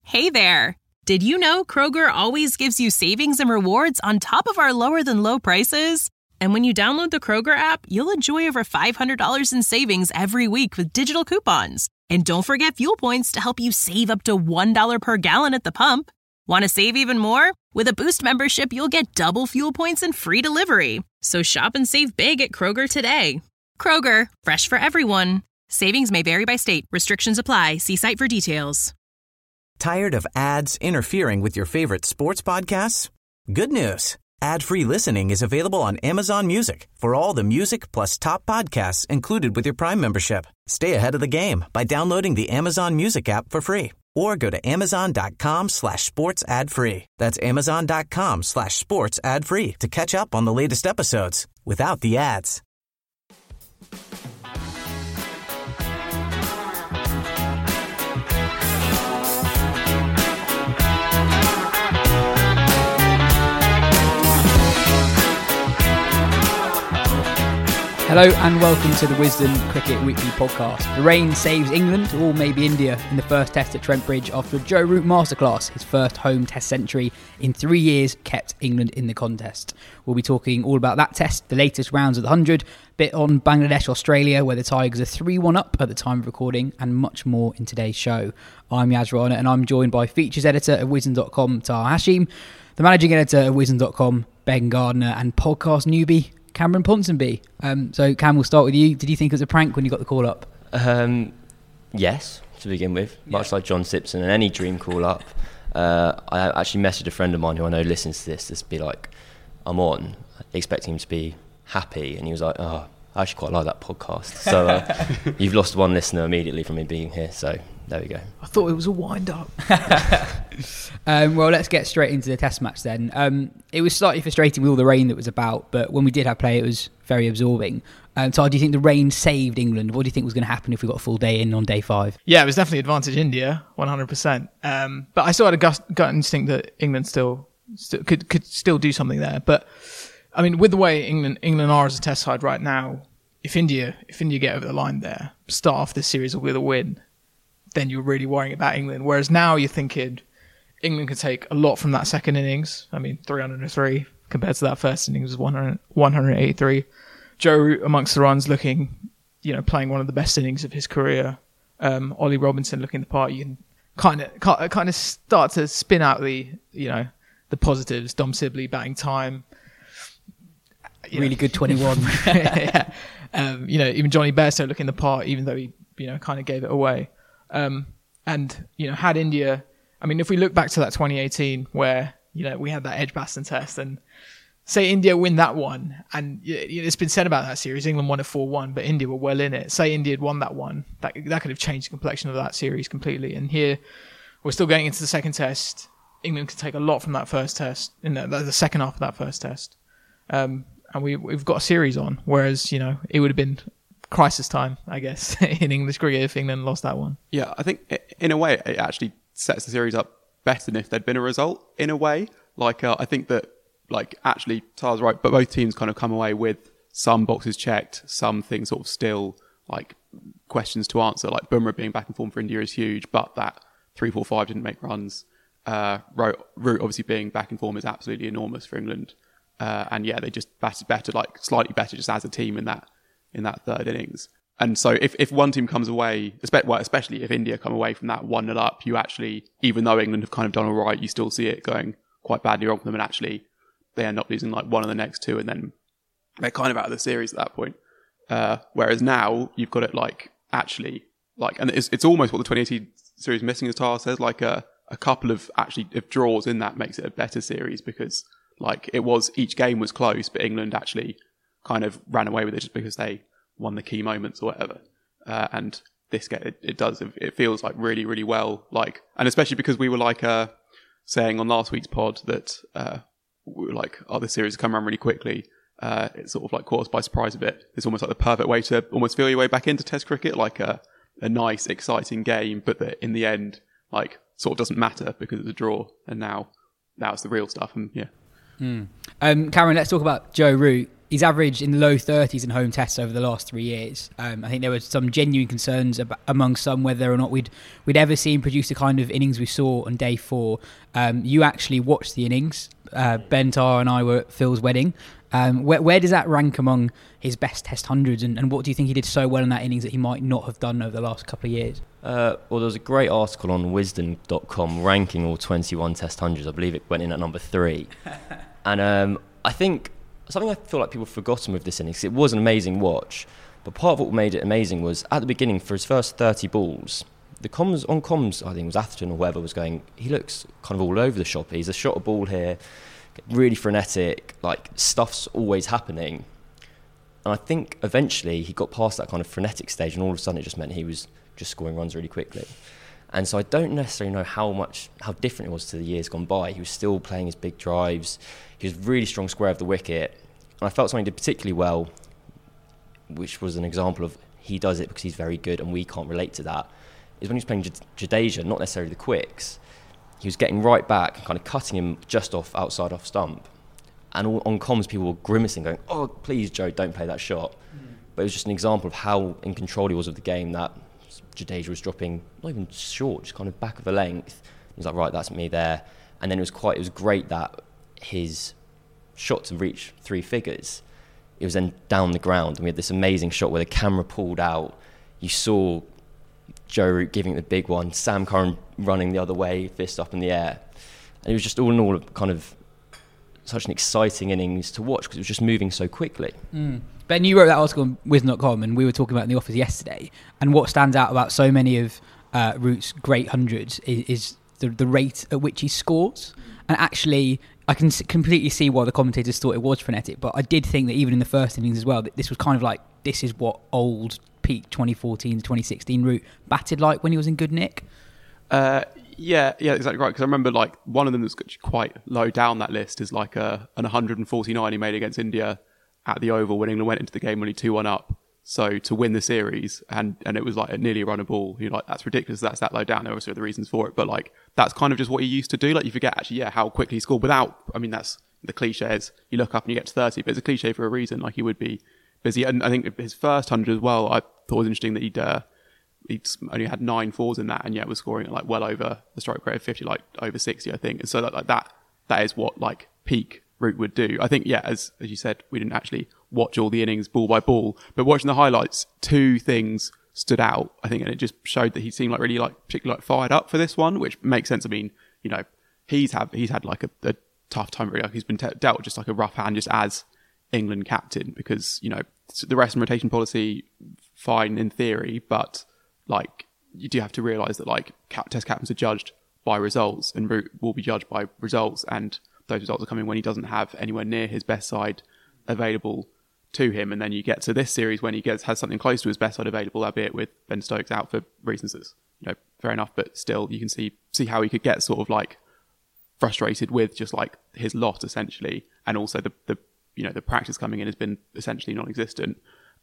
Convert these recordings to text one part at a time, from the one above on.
Hey there! Did you know Kroger always gives you savings and rewards on top of our lower-than-low prices? And when you download the Kroger app, you'll enjoy over $500 in savings every week with digital coupons. And don't forget fuel points to help you save up to $1 per gallon at the pump. Want to save even more? With a Boost membership, you'll get double fuel points and free delivery. So shop and save big at Kroger today. Kroger, fresh for everyone. Savings may vary by state. Restrictions apply. See site for details. Tired of ads interfering with your favorite sports podcasts? Good news. Ad-free listening is available on Amazon Music for all the music plus top podcasts included with your Prime membership. Stay ahead of the game by downloading the Amazon Music app for free or go to amazon.com/sports ad free. That's amazon.com/sports ad free to catch up on the latest episodes without the ads. Hello and welcome to the Wisden Cricket Weekly podcast. The rain saves England, or maybe India, in the first test at Trent Bridge after a Joe Root masterclass. His first home test century in 3 years kept England in the contest. We'll be talking all about that test, the latest rounds of the 100, bit on Bangladesh, Australia, where the Tigers are 3-1 up at the time of recording, and much more in today's show. I'm Yaz Rana and I'm joined by features editor of Wisden.com, Taha Hashim, the managing editor of Wisden.com, Ben Gardner, and podcast newbie, Cameron Ponsonby. So Cam, we'll start with you. Did you think it was a prank when you got the call up? Yes, to begin with. Much like John Simpson and any dream call up. I actually messaged a friend of mine who I know listens to this to be like, I'm on, expecting him to be happy. And he was like, oh, I actually quite like that podcast. So you've lost one listener immediately from me being here. So there we go. I thought it was a wind-up. Well, let's get straight into the test match then. It was slightly frustrating with all the rain that was about, but when we did have play, it was very absorbing. So do you think the rain saved England? What do you think was going to happen if we got a full day in on day 5? Yeah, it was definitely advantage India, 100%. But I still had a gut instinct that England still could still do something there. But I mean, with the way England are as a test side right now, if India get over the line there, start off this series with a win, then you're really worrying about England. Whereas now you're thinking England can take a lot from that second innings. I mean, 303 compared to that first innings was 183. Joe Root amongst the runs looking, playing one of the best innings of his career. Ollie Robinson looking the part. You can kind of start to spin out the positives. Dom Sibley batting time. Really good 21. Yeah. Even Johnny Bairstow looking the part, even though he, kind of gave it away. Had India, I mean, if we look back to that 2018 where, we had that Edgbaston test and say India win that one, and it's been said about that series, England won it 4-1, but India were well in it. Say India had won that one, that could have changed the complexion of that series completely. And here, we're still getting into the second test. England could take a lot from that first test, in the second half of that first test. And we've got a series on, whereas, it would have been crisis time, I guess, in English cricket if England lost that one. Yeah, I think in a way it actually sets the series up better than if there'd been a result, in a way. I think that, actually, Tara's right, but both teams kind of come away with some boxes checked, some things sort of still, questions to answer. Like Bumrah being back in form for India is huge, but that 3-4-5 didn't make runs. Root obviously being back in form is absolutely enormous for England. They just batted better, slightly better just as a team in that third innings. And so if one team comes away, especially if India come away from that 1-0 up, you actually, even though England have kind of done all right, you still see it going quite badly wrong for them, and actually they end up losing one of the next two, and then they're kind of out of the series at that point. Whereas now you've got it and it's almost what the 2018 series missing, as Tara says, a couple of draws in that makes it a better series, because it was, each game was close, but England actually kind of ran away with it just because they won the key moments or whatever. And this game, it feels really, really well. And especially because we were saying on last week's pod that we were the series has come around really quickly. It's sort of caught us by surprise a bit. It's almost the perfect way to almost feel your way back into Test cricket, a nice, exciting game, but that in the end, sort of doesn't matter because it's a draw. And now it's the real stuff. And yeah. Cameron, let's talk about Joe Root. He's averaged in the low 30s in home tests over the last 3 years. I think there were some genuine concerns among some whether or not we'd ever see him produce the kind of innings we saw on day 4. You actually watched the innings. Ben Tar and I were at Phil's wedding. Where does that rank among his best Test hundreds, and what do you think he did so well in that innings that he might not have done over the last couple of years? Well, there was a great article on wisden.com ranking all 21 Test hundreds. I believe it went in at number 3. And I think something I feel like people have forgotten with this innings, it was an amazing watch, but part of what made it amazing was at the beginning, for his first 30 balls, the comms, I think it was Atherton or whoever was going, he looks kind of all over the shop. He's a shot a ball here, really frenetic, like stuff's always happening. And I think eventually he got past that kind of frenetic stage, and all of a sudden it just meant he was just scoring runs really quickly. And so I don't necessarily know how different it was to the years gone by. He was still playing his big drives. He was really strong square of the wicket. And I felt something he did particularly well, which was an example of he does it because he's very good and we can't relate to that, is when he was playing Jadeja, not necessarily the quicks. He was getting right back and kind of cutting him just off stump. And on comms, people were grimacing, going, "Oh, please, Joe, don't play that shot." But it was just an example of how in control he was of the game, that Jadeja was dropping, not even short, just kind of back of the length. He was like, right, that's me there. And then it was great that his shot to reach 3 figures, it was then down the ground. And we had this amazing shot where the camera pulled out. You saw Joe Root giving it the big one, Sam Curran running the other way, fist up in the air. And it was just all in all kind of such an exciting innings to watch because it was just moving so quickly. Ben, you wrote that article on Wisden.com, and we were talking about it in the office yesterday. And what stands out about so many of Root's great hundreds is the rate at which he scores. And actually, I can completely see why the commentators thought it was frenetic. But I did think that even in the first innings as well, that this was kind of like, this is what old peak 2014 to 2016 Root batted like when he was in good nick. Yeah, exactly right. Because I remember like one of them that's quite low down that list is like an 149 he made against India at the Oval when England went into the game only 2-1 up. So to win the series, and it was like nearly a run a ball. You're like, that's ridiculous. That's that low down. There were also the reasons for it, but like that's kind of just what he used to do. Like you forget actually, how quickly he scored without. I mean, that's the cliche is you look up and you get to 30, but it's a cliche for a reason. Like he would be busy, and I think his first 100 as well. I thought it was interesting that he'd only had 9 fours in that, and yet was scoring at like well over the strike rate of 50, like over 60, I think. And so that is what like peak Root would do. I think, yeah, as you said, we didn't actually watch all the innings ball by ball, but watching the highlights, 2 things stood out, I think, and it just showed that he seemed like really like particularly like fired up for this one, which makes sense. I mean, you know, he's had like a tough time really. Like he's been dealt with just like a rough hand just as England captain, because, you know, the rest and rotation policy, fine in theory, but like you do have to realise that like test captains are judged by results, and Root will be judged by results, and those results are coming when he doesn't have anywhere near his best side available to him. And then you get to this series when he has something close to his best side available, albeit with Ben Stokes out for reasons that's, you know, fair enough, but still you can see how he could get sort of like frustrated with just like his lot essentially, and also the you know, the practice coming in has been essentially non-existent.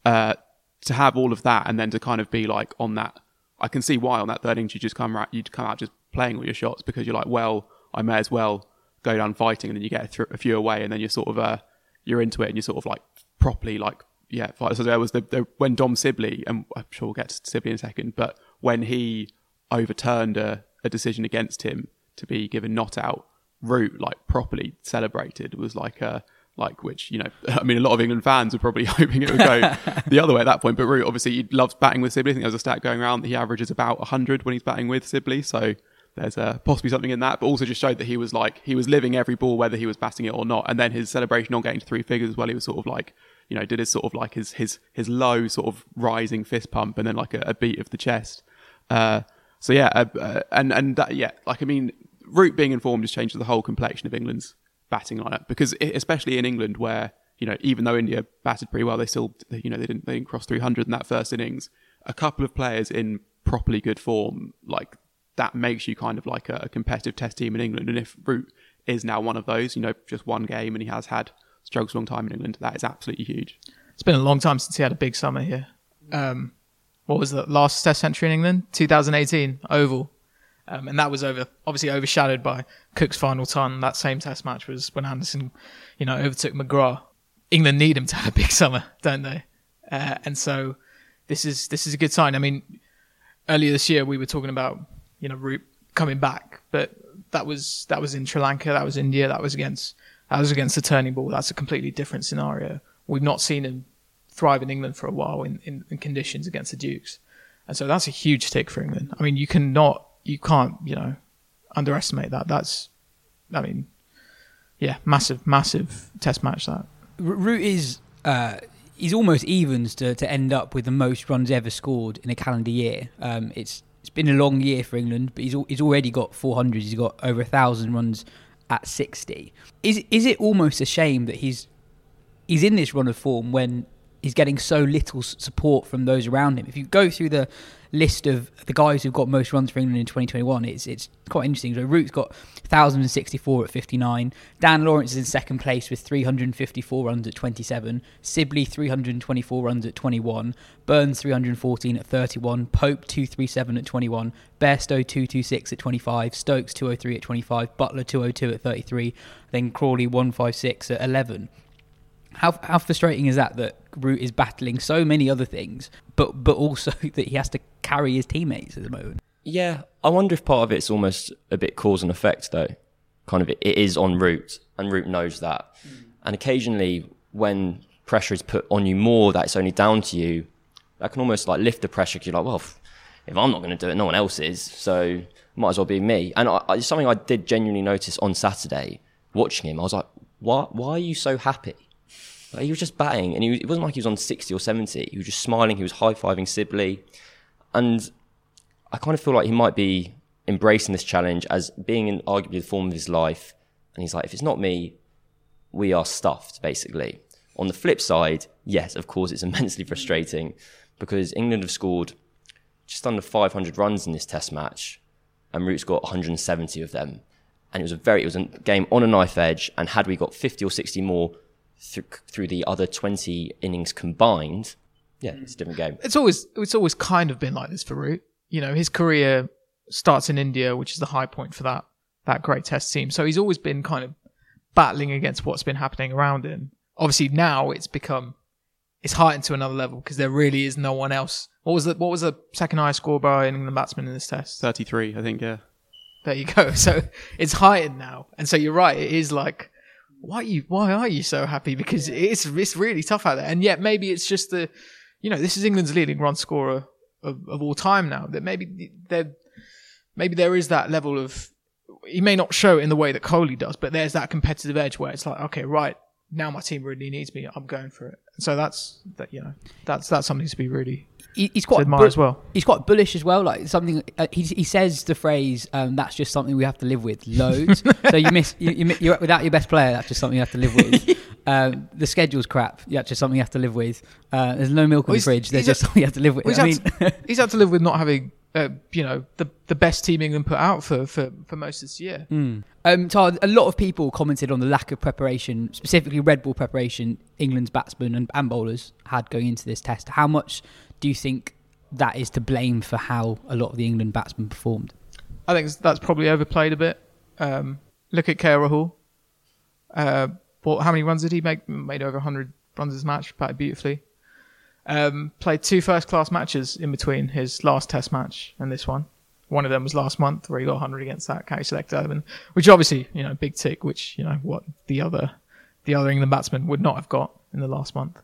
To have all of that and then to kind of be like on that, I can see why on that third innings you'd come out just playing all your shots, because you're like, well, I may as well go down fighting, and then you get a few away, and then you're sort of you're into it, and you're sort of like properly like, yeah. So there was when Dom Sibley, and I'm sure we'll get to Sibley in a second, but when he overturned a decision against him to be given not out, Root like properly celebrated. It was like which, you know, I mean, a lot of England fans were probably hoping it would go the other way at that point. But Root, obviously, he loves batting with Sibley. I think there's a stat going around that he averages about 100 when he's batting with Sibley. So there's possibly something in that. But also just showed that he was living every ball, whether he was batting it or not. And then his celebration on getting to 3 figures as well, he was sort of like, you know, did his sort of like his low sort of rising fist pump and then like a beat of the chest. So yeah, and that, yeah, like, I mean, Root being informed just changes the whole complexion of England's batting lineup, because especially in England where, you know, even though India batted pretty well, they still, you know, they didn't cross 300 in that first innings. A couple of players in properly good form, like that makes you kind of like a competitive test team in England. And if Root is now one of those, you know, just one game, and he has had struggles a long time in England, that is absolutely huge. It's been a long time since he had a big summer here. What was the last test century in England? 2018 Oval. And that was obviously overshadowed by Cook's final ton. That same test match was when Anderson, you know, overtook McGrath. England need him to have a big summer, don't they? And so this is a good sign. I mean, earlier this year we were talking about Root coming back, but that was in Sri Lanka, that was India, that was against the turning ball. That's a completely different scenario. We've not seen him thrive in England for a while in conditions against the Dukes, and so that's a huge tick for England. I mean, you can't underestimate that. Massive test match that. Root is he's almost evens to end up with the most runs ever scored in a calendar year. It's been a long year for England, but he's already got 400. He's got over 1,000 runs at 60. Is it almost a shame that he's in this run of form when he's getting so little support from those around him? If you go through the list of the guys who've got most runs for England in 2021, it's quite interesting. So Root's got 1,064 at 59. Dan Lawrence is in second place with 354 runs at 27. Sibley 324 runs at 21. Burns 314 at 31. Pope 237 at 21. Bairstow 226 at 25. Stokes 203 at 25. Butler 202 at 33. Then Crawley 156 at 11. How frustrating is that Root is battling so many other things, but also that he has to carry his teammates at the moment? Yeah, I wonder if part of it's almost a bit cause and effect, though. Kind of it is on Root, and Root knows that. And occasionally, when pressure is put on you more, that it's only down to you, that can almost like lift the pressure. 'Cause you're like, well, if I'm not going to do it, no one else is, so might as well be me. And it's something I did genuinely notice on Saturday, watching him. I was like, why are you so happy? Like, he was just batting, and it wasn't like he was on 60 or 70. He was just smiling. He was high-fiving Sibley. And I kind of feel like he might be embracing this challenge as being in arguably the form of his life. And he's like, if it's not me, we are stuffed, basically. On the flip side, yes, of course, it's immensely frustrating because England have scored just under 500 runs in this test match, and Root's got 170 of them. And it was a game on a knife edge, and had we got 50 or 60 more through the other 20 innings combined, yeah, it's a different game. It's always kind of been like this for Root. His career starts in India, which is the high point for that great test team. So he's always been kind of battling against what's been happening around him. Obviously now it's heightened to another level because there really is no one else. What was the second highest score by an England batsman in this test? 33, I think, yeah. There you go. So it's heightened now. And so you're right, it is like, why are you so happy? Because it's really tough out there. And yet maybe it's just this is England's leading run scorer of all time now. That maybe there is that level of, he may not show it in the way that Kohli does, but there's that competitive edge where it's like, okay, right, now my team really needs me. I'm going for it. So that's something to be really he's quite admire as well. He's quite bullish as well. Like something he says the phrase, "That's just something we have to live with." Loads. So you're without your best player. That's just something you have to live with. The schedule's crap. That's just something you have to live with. There's no milk in the fridge. There's just something you have to live with. He's had to live with not having the best team England put out for most of this year. So a lot of people commented on the lack of preparation, specifically red ball preparation, England's batsmen and bowlers had going into this test. How much do you think that is to blame for how a lot of the England batsmen performed? I think that's probably overplayed a bit. Look at KL Rahul. How many runs did he make? Made over 100 runs this match, batted beautifully. Played 2 first-class matches in between his last test match and this one. One of them was last month where he got 100 against that county select 11, which obviously, big tick, which, what the other England batsman would not have got in the last month.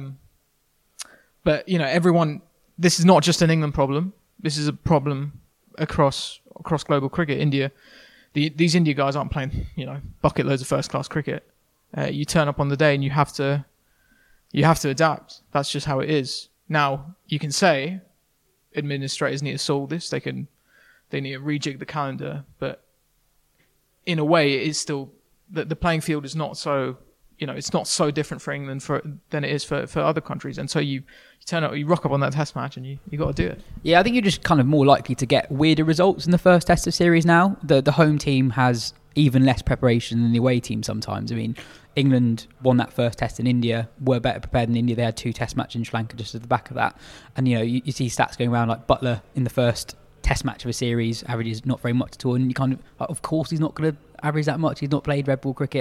But, everyone, this is not just an England problem. This is a problem across global cricket. India, these India guys aren't playing, bucket loads of first-class cricket. You turn up on the day and you have to adapt. That's just how it is. Now, you can say administrators need to solve this. They need to rejig the calendar, but in a way, it is still the playing field is not so. It's not so different for England than it is for other countries. And so you turn up, you rock up on that test match, and you got to do it. Yeah, I think you're just kind of more likely to get weirder results in the first test of series now. The home team has even less preparation than the away team sometimes. I mean, England won that first test in India, were better prepared than India. They had 2 test matches in Sri Lanka just at the back of that. And, you see stats going around like Butler in the first test match of a series averages not very much at all. And you kind of course, he's not going to average that much. He's not played red ball cricket.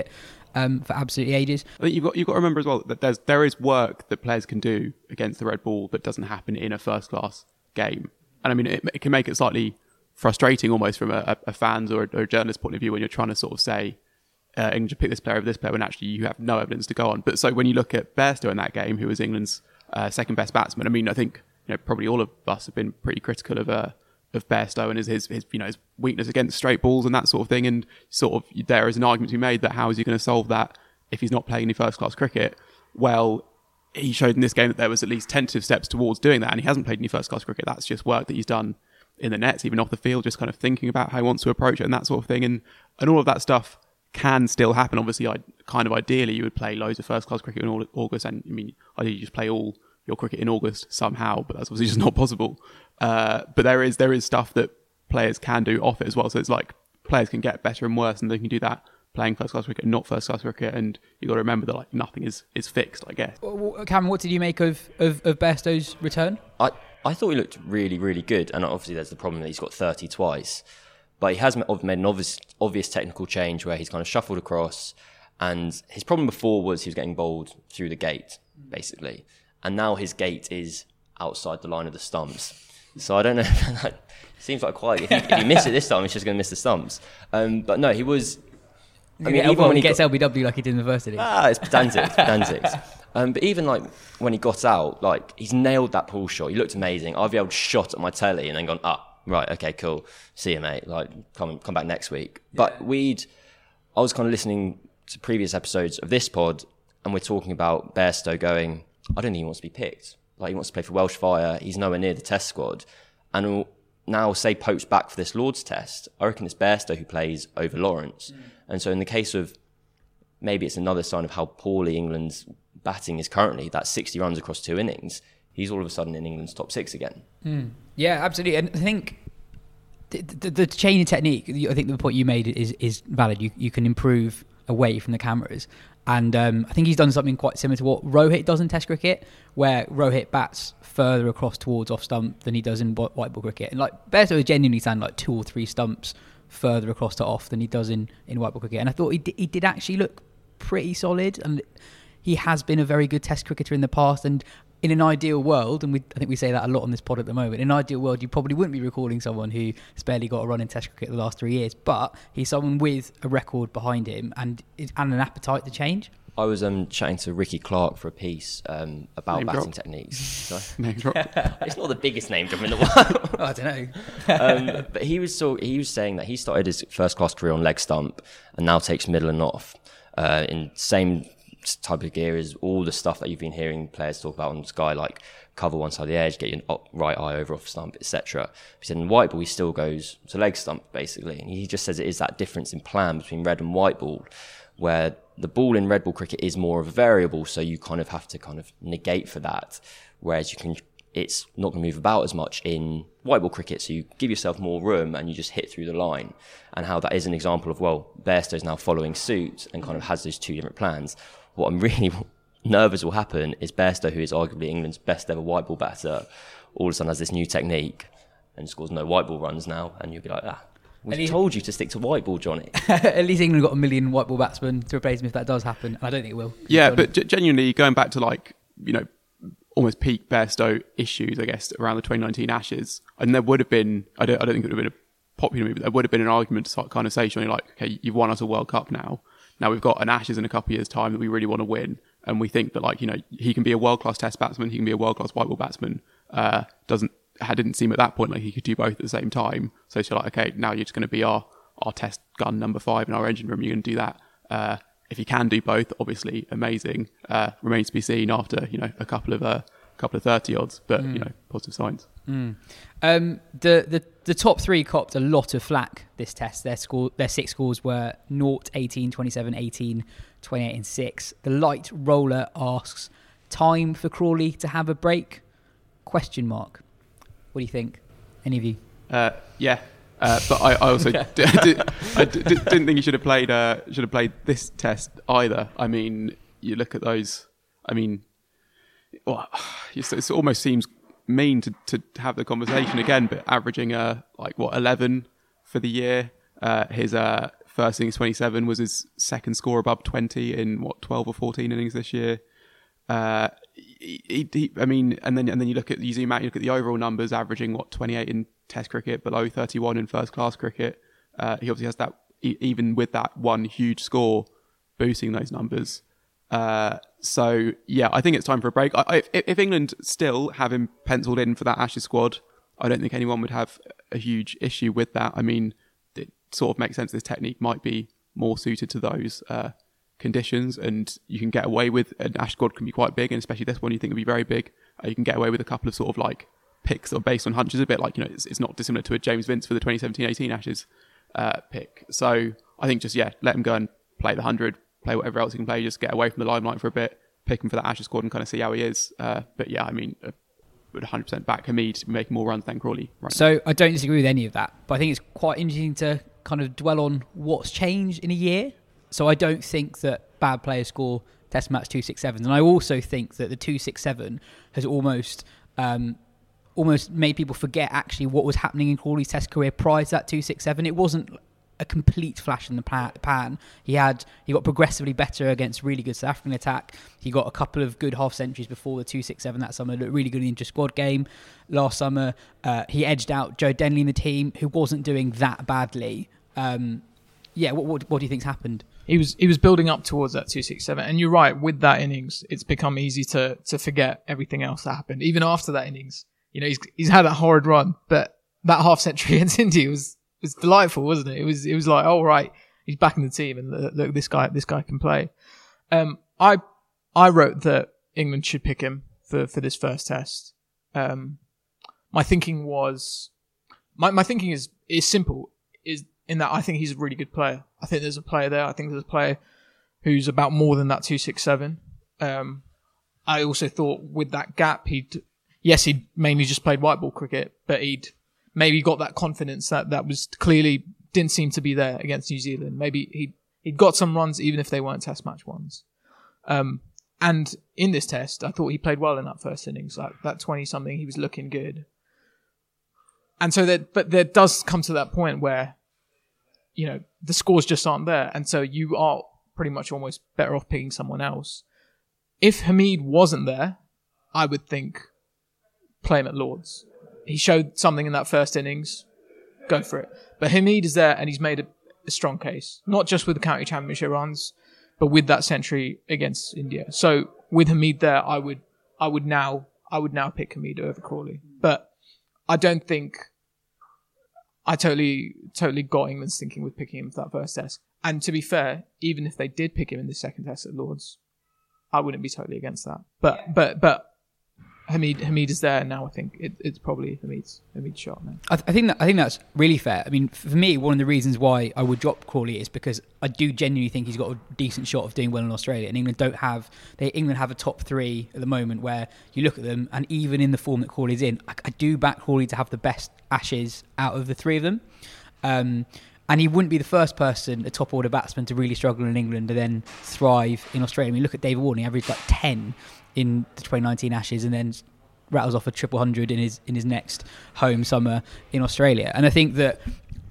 for absolutely ages. I think you've got to remember as well that there is work that players can do against the red ball that doesn't happen in a first class game. And I mean, it can make it slightly frustrating almost from a fan's or a journalist point of view when you're trying to sort of say, England should pick this player over this player when actually you have no evidence to go on. But so when you look at Bairstow in that game, who was England's second best batsman, I mean, I think probably all of us have been pretty critical of Bairstow and his weakness against straight balls and that sort of thing. And sort of there is an argument to be made that how is he going to solve that if he's not playing any first class cricket? Well, he showed in this game that there was at least tentative steps towards doing that, and he hasn't played any first class cricket. That's just work that he's done in the nets, even off the field, just kind of thinking about how he wants to approach it and that sort of thing. And all of that stuff can still happen. Obviously, ideally you would play loads of first class cricket in August, and I mean, ideally you just play all your cricket in August somehow, but that's obviously just not possible. But there is stuff that players can do off it as well. So it's like players can get better and worse, and they can do that playing first class cricket and not first class cricket. And you got to remember that like nothing is fixed, I guess. Cameron, what did you make of Bairstow's return? I thought he looked really, really good, and obviously there's the problem that he's got 30 twice. But he has made an obvious technical change where he's kind of shuffled across, and his problem before was he was getting bowled through the gate, basically. And now his gate is outside the line of the stumps. So I don't know, it seems like quite, if you miss it this time, he's just going to miss the stumps. But no, he was... I mean, even when he gets LBW like he did in the first inning. It's pedantic. But even like when he got out, like he's nailed that pull shot. He looked amazing. I've yelled shot at my telly and then gone, right, okay, cool. See you, mate. Like, come back next week. But I was kind of listening to previous episodes of this pod, and we're talking about Bairstow going, I don't think he wants to be picked. Like, he wants to play for Welsh Fire. He's nowhere near the test squad. And now, say Pope's back for this Lord's test, I reckon it's Bairstow who plays over Lawrence. And so in the case of, maybe it's another sign of how poorly England's batting is currently, that 60 runs across 2 innings, he's all of a sudden in England's top 6 again. Yeah, absolutely. And I think the change in technique, I think the point you made is valid. You can improve away from the cameras. And I think he's done something quite similar to what Rohit does in Test cricket, where Rohit bats further across towards off stump than he does in white ball cricket. And like Bairstow is genuinely stand like 2 or 3 stumps further across to off than he does in white ball cricket. And I thought he did actually look pretty solid, and he has been a very good Test cricketer in the past. And in an ideal world, and I think we say that a lot on this pod at the moment, in an ideal world you probably wouldn't be recalling someone who has barely got a run in Test cricket the last 3 years, but he's someone with a record behind him and an appetite to change. I was chatting to Ricky Clark for a piece about Name batting drop. techniques. Sorry? Name drop. It's not the biggest name drop in the world. I don't know. But he was saying that he started his first class career on leg stump and now takes middle and off in same type of gear as all the stuff that you've been hearing players talk about on Sky, like cover one side of the edge, get your right eye over off stump, etc. He said in white ball he still goes to leg stump basically, and he just says it is that difference in plan between red and white ball, where the ball in red ball cricket is more of a variable, so you kind of have to kind of negate for that, whereas it's not going to move about as much in white ball cricket, so you give yourself more room and you just hit through the line. And how that is an example of, well, Bairstow's now following suit and kind of has those 2 different plans. What I'm really nervous will happen is Bairstow, who is arguably England's best ever white ball batter, all of a sudden has this new technique and scores no white ball runs now, and you'll be like, we told you to stick to white ball, Johnny. At least England got 1 million white ball batsmen to replace him if that does happen. And I don't think it will. Yeah, but genuinely going back to like, almost peak Bairstow issues, I guess, around the 2019 Ashes, and there would have been, I don't think it would have been a popular move, but there would have been an argument to kind of say, Johnny, like, okay, you've won us a World Cup now. Now we've got an Ashes in a couple of years' time that we really want to win. And we think that, like, he can be a world-class test batsman, he can be a world-class white ball batsman. Didn't seem at that point like he could do both at the same time. So she's like, okay, now you're just going to be our test gun number 5 in our engine room. You're going to do that. If you can do both, obviously amazing. Remains to be seen after a couple of 30 odds, but positive signs. The top 3 copped a lot of flack this test. Their 6 scores were 0, 18, 27, 18, 28 and 6. The light roller asks, time for Crawley to have a break? ? What do you think? Any of you? Yeah. But I also didn't think he should have played this test either. I mean, you look at those. I mean, it almost seems mean to have the conversation again. But averaging 11 for the year. His first innings 27 was his second score above 20 in 12 or 14 innings this year. And then you zoom out, you look at the overall numbers, averaging 28 in Test cricket, below 31 in first class cricket. He obviously has that, even with that one huge score, boosting those numbers. So yeah, I think it's time for a break. If England still have him penciled in for that Ashes squad, I don't think anyone would have a huge issue with that. I mean, it sort of makes sense. This technique might be more suited to those conditions, and you can get away with an Ashes squad can be quite big, and especially this one you think would be very big. You can get away with a couple of sort of like picks that are based on hunches, a bit like, it's not dissimilar to a James Vince for the 2017-18 Ashes pick. So I think just let him go and play the 100, play whatever else he can play, just get away from the limelight for a bit, pick him for that Ashes squad and kind of see how he is. But yeah, I mean, would 100% back Hamid to be making more runs than Crawley right So now. I don't disagree with any of that, but I think it's quite interesting to kind of dwell on what's changed in a year. So I don't think that bad players score Test match 267s, and I also think that the 267 has almost made people forget actually what was happening in Crawley's Test career prior to that 267. It wasn't a complete flash in the pan. He got progressively better against really good South African attack. He got a couple of good half centuries before the 267 that summer. Looked really good in the inter-squad game last summer. He edged out Joe Denley in the team, who wasn't doing that badly. What do you think's happened? He was building up towards that 267, and you're right. With that innings, it's become easy to forget everything else that happened. Even after that innings, he's had that horrid run, but that half century against India was delightful, wasn't it? It was like, oh right, he's back in the team, and look, this guy can play. I wrote that England should pick him for this first test. My thinking was, my thinking is simple, is in that I think he's a really good player. I think there's a player there. I think there's a player who's about more than that 267. I also thought with that gap, he'd mainly just played white ball cricket, but he'd maybe got that confidence that was clearly didn't seem to be there against New Zealand. Maybe he'd got some runs even if they weren't Test match ones. And in this test, I thought he played well in that first innings. Like that 20-something, he was looking good. And so there does come to that point where, the scores just aren't there. And so you are pretty much almost better off picking someone else. If Hamid wasn't there, I would think play him at Lords. He showed something in that first innings. Go for it. But Hamid is there, and he's made a strong case. Not just with the county championship runs, but with that century against India. So with Hamid there, I would now pick Hamid over Crawley. But I don't think I totally got England's thinking with picking him for that first test. And to be fair, even if they did pick him in the second test at Lords, I wouldn't be totally against that. But Hamid is there now. I think it's probably Hamid's shot now. I think that's really fair. I mean, for me, one of the reasons why I would drop Crawley is because I do genuinely think he's got a decent shot of doing well in Australia. And England have a top three at the moment where you look at them, and even in the form that Crawley's in, I do back Crawley to have the best Ashes out of the three of them. And he wouldn't be the first person, a top order batsman, to really struggle in England and then thrive in Australia. I mean, look at David Warner. He averaged like 10 in the 2019 Ashes and then rattles off a 100 in his next home summer in Australia. And I think that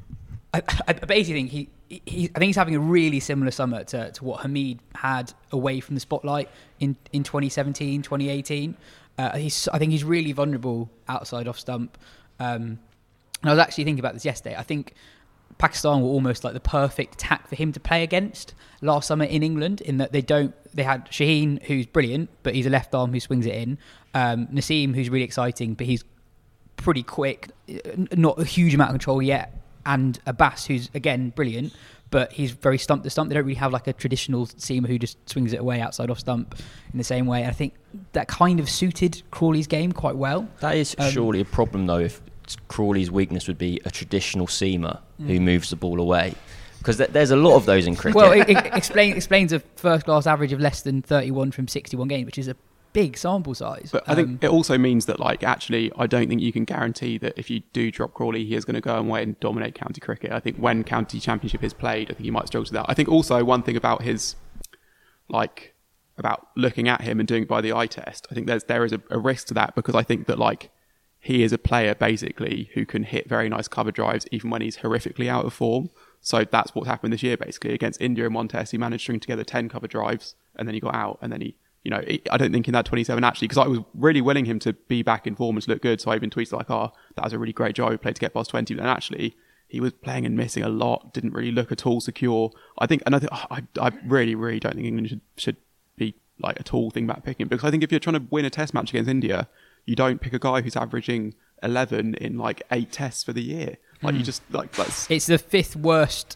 I basically think I think he's having a really similar summer to what Hamid had away from the spotlight in 2017, 2018. I think he's really vulnerable outside off stump. And I was actually thinking about this yesterday. I think Pakistan were almost like the perfect attack for him to play against last summer in England, in that they had Shaheen, who's brilliant, but he's a left arm who swings it in. Naseem, who's really exciting, but he's pretty quick, not a huge amount of control yet. And Abbas, who's again brilliant, but he's very stump to stump. They don't really have like a traditional seamer who just swings it away outside off stump in the same way. And I think that kind of suited Crawley's game quite well. That is surely a problem though, if Crawley's weakness would be a traditional seamer who moves the ball away, because there's a lot of those in cricket. Well, it explains a first class average of less than 31 from 61 games, which is a big sample size. But I think it also means that, like, actually, I don't think you can guarantee that if you do drop Crawley, he is going to go away and dominate county cricket. I think when county championship is played, I think he might struggle to that. I think also one thing about his, like, about looking at him and doing it by the eye test, I think there is a risk to that, because I think that, like, he is a player basically who can hit very nice cover drives even when he's horrifically out of form. So that's what's happened this year, basically. Against India in one test, he managed to string together 10 cover drives, and then he got out, and then he, I don't think in that 27 actually, because I was really willing him to be back in form and to look good, so I even tweeted like, that was a really great job, he played to get past 20, but then actually, he was playing and missing a lot, didn't really look at all secure. I really, really don't think England should be like at all think about picking him, because I think if you're trying to win a test match against India, you don't pick a guy who's averaging 11 in like 8 tests for the year. Like you just like that's. It's the 5th worst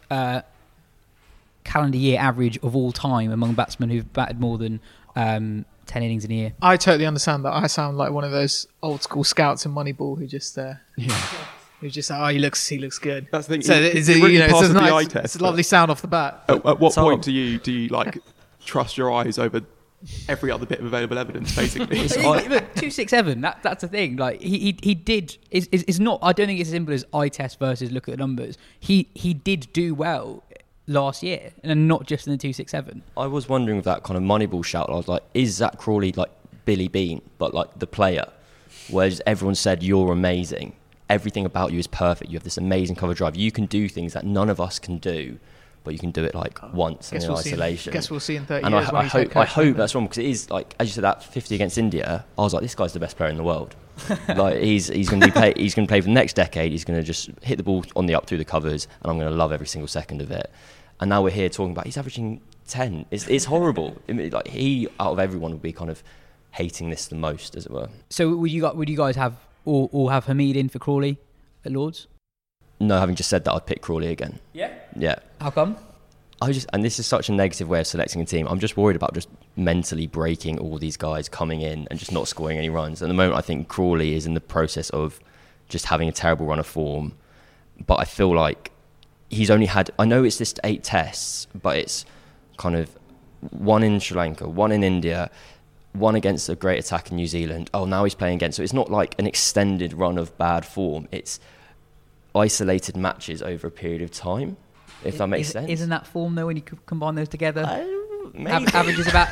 calendar year average of all time among batsmen who've batted more than 10 innings in a year. I totally understand that. I sound like one of those old school scouts in Moneyball who just who's just he looks good. That's the thing. So it really passes the eye test. It's a lovely sound off the bat. At what point do you like trust your eyes over every other bit of available evidence, basically? Look, 267. That's the thing. Like he did. It's not. I don't think it's as simple as eye test versus look at the numbers. He did do well last year, and not just in the 267. I was wondering with that kind of Moneyball shout. I was like, is Zach Crawley like Billy Bean, but like the player? Whereas everyone said you're amazing. Everything about you is perfect. You have this amazing cover drive. You can do things that none of us can do, but you can do it like once in isolation. Guess we'll see in 30 and years. I hope that's wrong, because it is like, as you said, that 50 against India. I was like, this guy's the best player in the world. Like he's going to play for the next decade. He's going to just hit the ball on the up through the covers, and I'm going to love every single second of it. And now we're here talking about he's averaging 10. It's horrible. I mean, like he out of everyone would be kind of hating this the most, as it were. So would you guys have or have Hamid in for Crawley at Lords? No, having just said that, I'd pick Crawley again. Yeah. How come? And this is such a negative way of selecting a team. I'm just worried about just mentally breaking all these guys coming in and just not scoring any runs. At the moment, I think Crawley is in the process of just having a terrible run of form. But I feel like he's only had, I know it's just 8 tests, but it's kind of 1 in Sri Lanka, 1 in India, 1 against a great attack in New Zealand. Oh, now he's playing again. So it's not like an extended run of bad form. It's isolated matches over a period of time, if that makes sense. Isn't that form though when you combine those together? Maybe. Averages about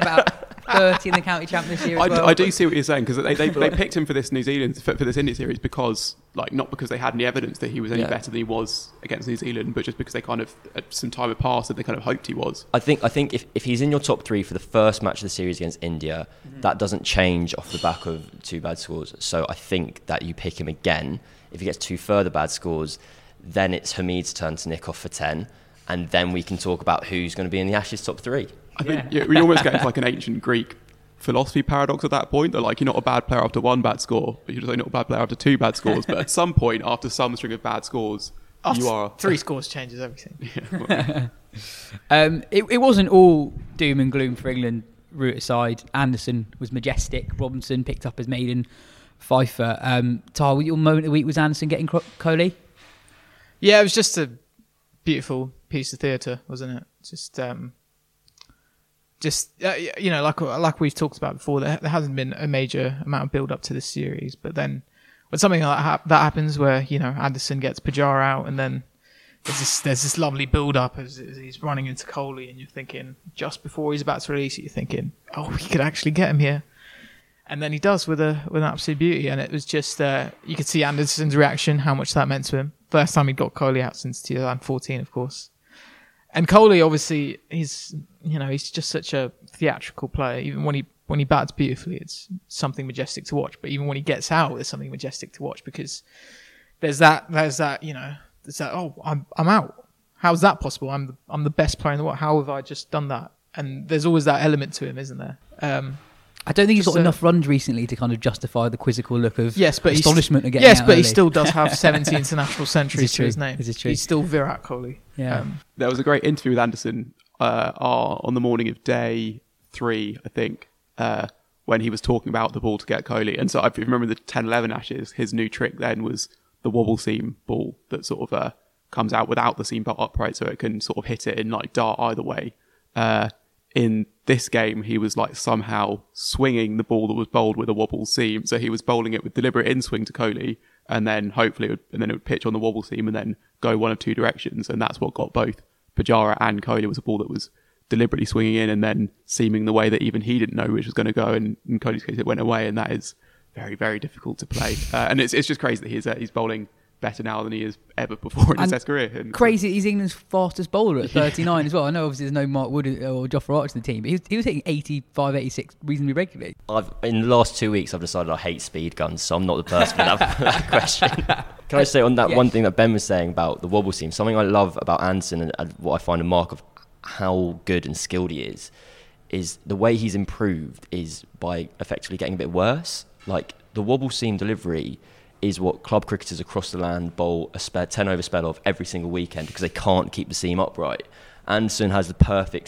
30 in the county champ this year as well. I do see what you're saying, because they picked him for this New Zealand for this India series because not because they had any evidence that he was any better than he was against New Zealand, but just because they kind of some time had passed and they kind of hoped he was. I think if he's in your top 3 for the first match of the series against India, that doesn't change off the back of 2 bad scores. So I think that you pick him again. If he gets 2 further bad scores, then it's Hamid's turn to nick off for 10, and then we can talk about who's going to be in the Ashes top 3. I think we almost get into like an ancient Greek philosophy paradox at that point. That like you're not a bad player after 1 bad score, but you're just not a bad player after 2 bad scores. But at some point, after some string of bad scores, you are 3 scores changes everything. It wasn't all doom and gloom for England. Root aside, Anderson was majestic. Robinson picked up his maiden fifer. Tar, your moment of the week was Anderson getting Kohli? Yeah, it was just a beautiful piece of theatre, wasn't it? Like we've talked about before, there hasn't been a major amount of build up to this series, but then when something like that happens, where Anderson gets Pujara out, and then there's this lovely build up as he's running into Kohli, and you're thinking just before he's about to release it, you're thinking, oh, we could actually get him here. And then he does with an absolute beauty, and it was just you could see Anderson's reaction, how much that meant to him. First time he got Kohli out since 2014, of course. And Kohli, obviously, he's just such a theatrical player. Even when he bats beautifully, it's something majestic to watch. But even when he gets out, there's something majestic to watch, because there's that oh, I'm out. How's that possible? I'm the best player in the world. How have I just done that? And there's always that element to him, isn't there? I don't think he's got enough runs recently to kind of justify the quizzical look of astonishment again. Yes, but he still does have 70 international centuries to his name. This is true. He's still Virat Kohli. Yeah. There was a great interview with Anderson on the morning of day 3, I think, when he was talking about the ball to get Kohli. And so if you remember the 10-11 Ashes, his new trick then was the wobble seam ball that sort of comes out without the seam belt upright, so it can sort of hit it and like dart either way. In this game, he was like somehow swinging the ball that was bowled with a wobble seam. So he was bowling it with deliberate in-swing to Kohli, and then hopefully it would pitch on the wobble seam and then go one of 2 directions. And that's what got both Pujara and Kohli. Was a ball that was deliberately swinging in and then seaming the way that even he didn't know which was going to go. And in Kohli's case, it went away, and that is very, very difficult to play. And it's just crazy that he's bowling better now than he has ever before in his Test career. And crazy, he's England's fastest bowler at 39 as well. I know obviously there's no Mark Wood or Jofra Archer in the team, but he was hitting 85, 86 reasonably regularly. In the last 2 weeks, I've decided I hate speed guns, so I'm not the person for that question. Can I say on that one thing that Ben was saying about the wobble seam, something I love about Anderson and what I find a mark of how good and skilled he is the way he's improved is by effectively getting a bit worse. Like, the wobble seam delivery is what club cricketers across the land bowl a 10-over spell of every single weekend because they can't keep the seam upright. Anderson has the perfect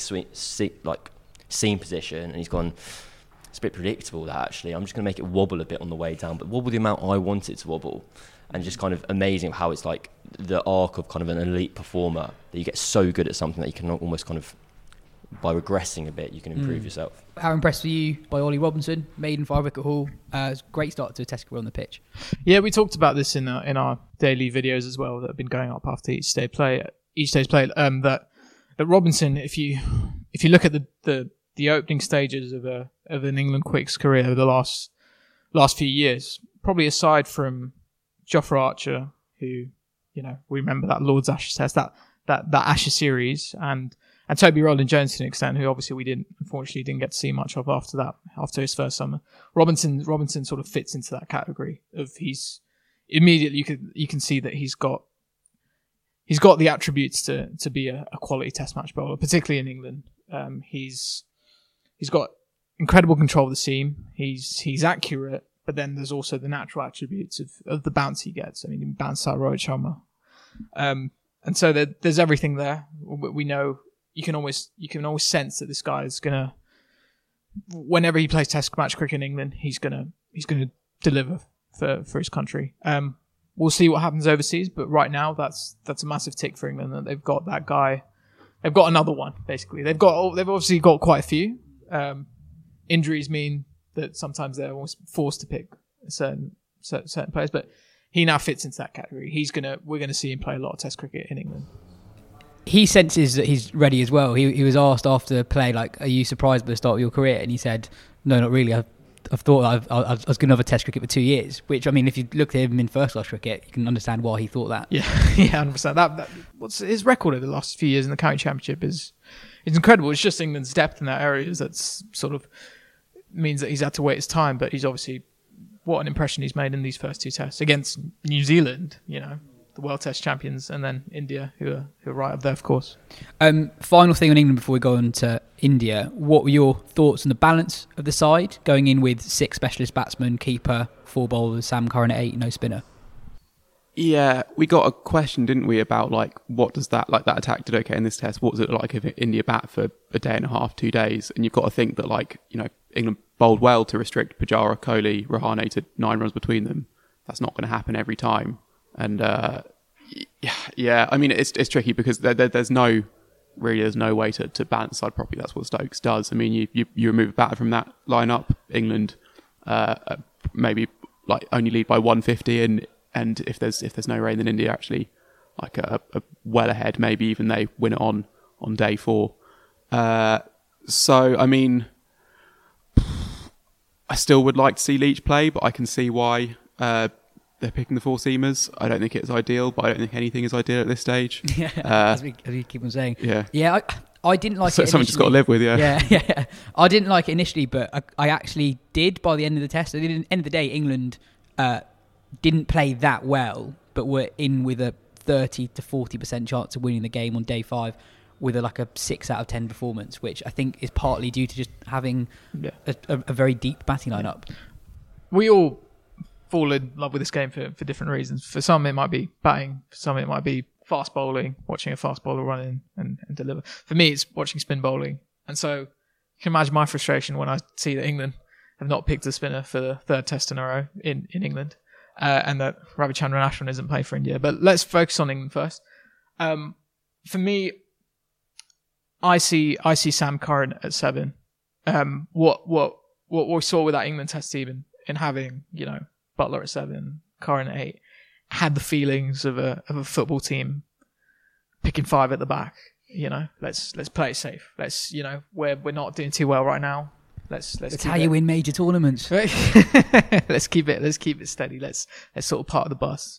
seam position, and he's gone, it's a bit predictable that actually I'm just going to make it wobble a bit on the way down, but wobble the amount I want it to wobble. And just kind of amazing how it's like the arc of kind of an elite performer, that you get so good at something that you can almost kind of, by regressing a bit, you can improve yourself. How impressed were you by Ollie Robinson? Maiden 5-wicket haul. It's a great start to a Test career on the pitch. Yeah, we talked about this in our daily videos as well that have been going up after each day's play. That Robinson, if you look at the opening stages of an England Quicks career over the last few years, probably aside from Jofra Archer, who, you know, we remember that Lord's Ashes Test, that Ashes series, and Toby Rowland-Jones to an extent, who obviously we unfortunately didn't get to see much of after his first summer. Robinson sort of fits into that category of he's immediately you can see that he's got the attributes to be a quality Test match bowler, particularly in England. He's got incredible control of the seam. He's accurate, but then there's also the natural attributes of the bounce he gets. I mean, he bounced out Rohit Sharma, and so there's everything there. We know. You can always sense that this guy is gonna, whenever he plays Test match cricket in England, he's gonna deliver for his country. We'll see what happens overseas, but right now that's a massive tick for England that they've got that guy. They've got another one basically. They've obviously got quite a few. Injuries mean that sometimes they're almost forced to pick certain players, but he now fits into that category. We're gonna see him play a lot of Test cricket in England. He senses that he's ready as well. He was asked after play, like, are you surprised by the start of your career? And he said, no, not really. I've thought I was going to have a Test cricket for 2 years, which, I mean, if you look at him in first class cricket, you can understand why he thought that. Yeah, 100%. What's his record over the last few years in the county championship is incredible. It's just England's depth in that area that's sort of means that he's had to wait his time, but he's obviously, what an impression he's made in these first two tests against New Zealand, you know, the World Test champions, and then India, who are right up there, of course. Final thing on England before we go on to India. What were your thoughts on the balance of the side, going in with 6 specialist batsmen, keeper, 4 bowlers, Sam Curran at 8, no spinner? Yeah, we got a question, didn't we, about like what does that attack did okay in this test? What was it like if India bat for a day and a half, 2 days? And you've got to think that, like, you know, England bowled well to restrict Pujara, Kohli, Rahane to 9 runs between them. That's not going to happen every time. And yeah, I mean, it's tricky because there's no way to balance side properly. That's what Stokes does. I mean, you remove a batter from that lineup, England maybe like only lead by 150, and if there's no rain, then India actually like a well ahead. Maybe even they win it on day 4. So I mean, I still would like to see Leach play, but I can see why they're picking the 4 seamers. I don't think it's ideal, but I don't think anything is ideal at this stage. Yeah, as we keep on saying. Yeah. I didn't like it initially. Something just got to live with, yeah. Yeah. I didn't like it initially, but I actually did by the end of the test. At the end of the day, England didn't play that well, but were in with a 30 to 40% chance of winning the game on day 5 with a 6 out of 10 performance, which I think is partly due to just having a very deep batting lineup. We all fall in love with this game for different reasons. For some, it might be batting. For some, it might be fast bowling, watching a fast bowler run in and deliver. For me, it's watching spin bowling. And so you can imagine my frustration when I see that England have not picked a spinner for the 3rd test in a row in England, and that Ravichandran Ashwin isn't playing for India. But let's focus on England first. For me, I see Sam Curran at 7. What we saw with that England test team in having, you know, Buttler at 7, Curran at 8, had the feelings of a football team picking 5 at the back. You know, let's play it safe. Let's, you know, we're not doing too well right now. Let's how you win major tournaments. let's keep it steady. Let's sort of part of the bus.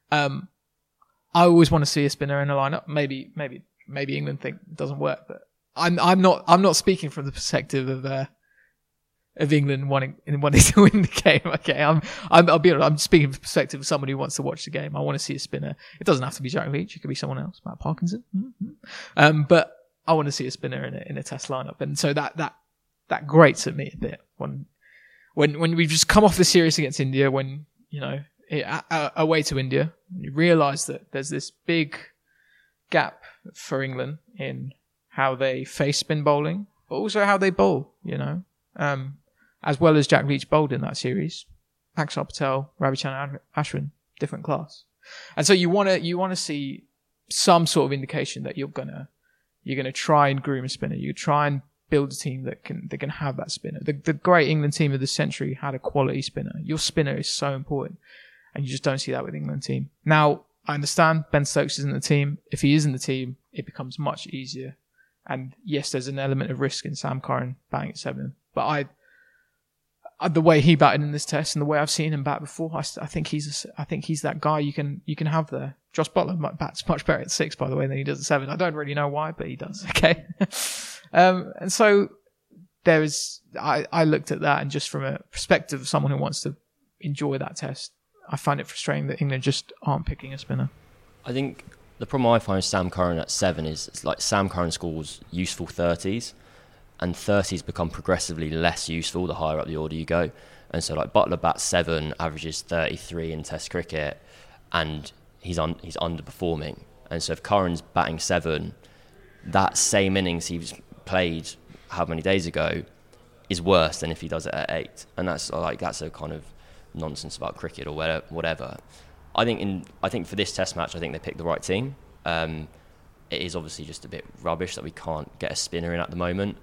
I always want to see a spinner in a lineup. Maybe England think it doesn't work, but I'm not speaking from the perspective of England wanting to win the game. Okay, I'll be honest, I'm speaking from the perspective of somebody who wants to watch the game. I want to see a spinner. It doesn't have to be Jack Leach. It could be someone else, Matt Parkinson. Mm-hmm. But I want to see a spinner in a Test lineup, and so that grates at me a bit when we've just come off the series against India. When away to India, you realise that there's this big gap for England in how they face spin bowling, but also how they bowl. As well as Jack Leach bowled in that series, Akshar Patel, Ravichandran Ashwin, different class, and so you want to see some sort of indication that you're gonna try and groom a spinner. You try and build a team that can have that spinner. The great England team of the century had a quality spinner. Your spinner is so important, and you just don't see that with the England team. Now, I understand Ben Stokes isn't the team. If he isn't the team, it becomes much easier. And yes, there's an element of risk in Sam Curran batting at 7. But the way he batted in this Test and the way I've seen him bat before, I think he's that guy you can have there. Josh Buttler bats much better at 6, by the way, than he does at 7. I don't really know why, but he does. Okay. And so I looked at that, and just from a perspective of someone who wants to enjoy that Test, I find it frustrating that England just aren't picking a spinner. I think the problem I find with Sam Curran at 7 is it's like Sam Curran scores useful 30s, and 30s become progressively less useful the higher up the order you go. And so like Buttler bats 7, averages 33 in Test cricket, and he's underperforming. And so if Curran's batting 7, that same innings he was played how many days ago is worse than if he does it at 8. And that's a kind of nonsense about cricket or whatever. I think for this Test match, I think they picked the right team. It is obviously just a bit rubbish that we can't get a spinner in at the moment.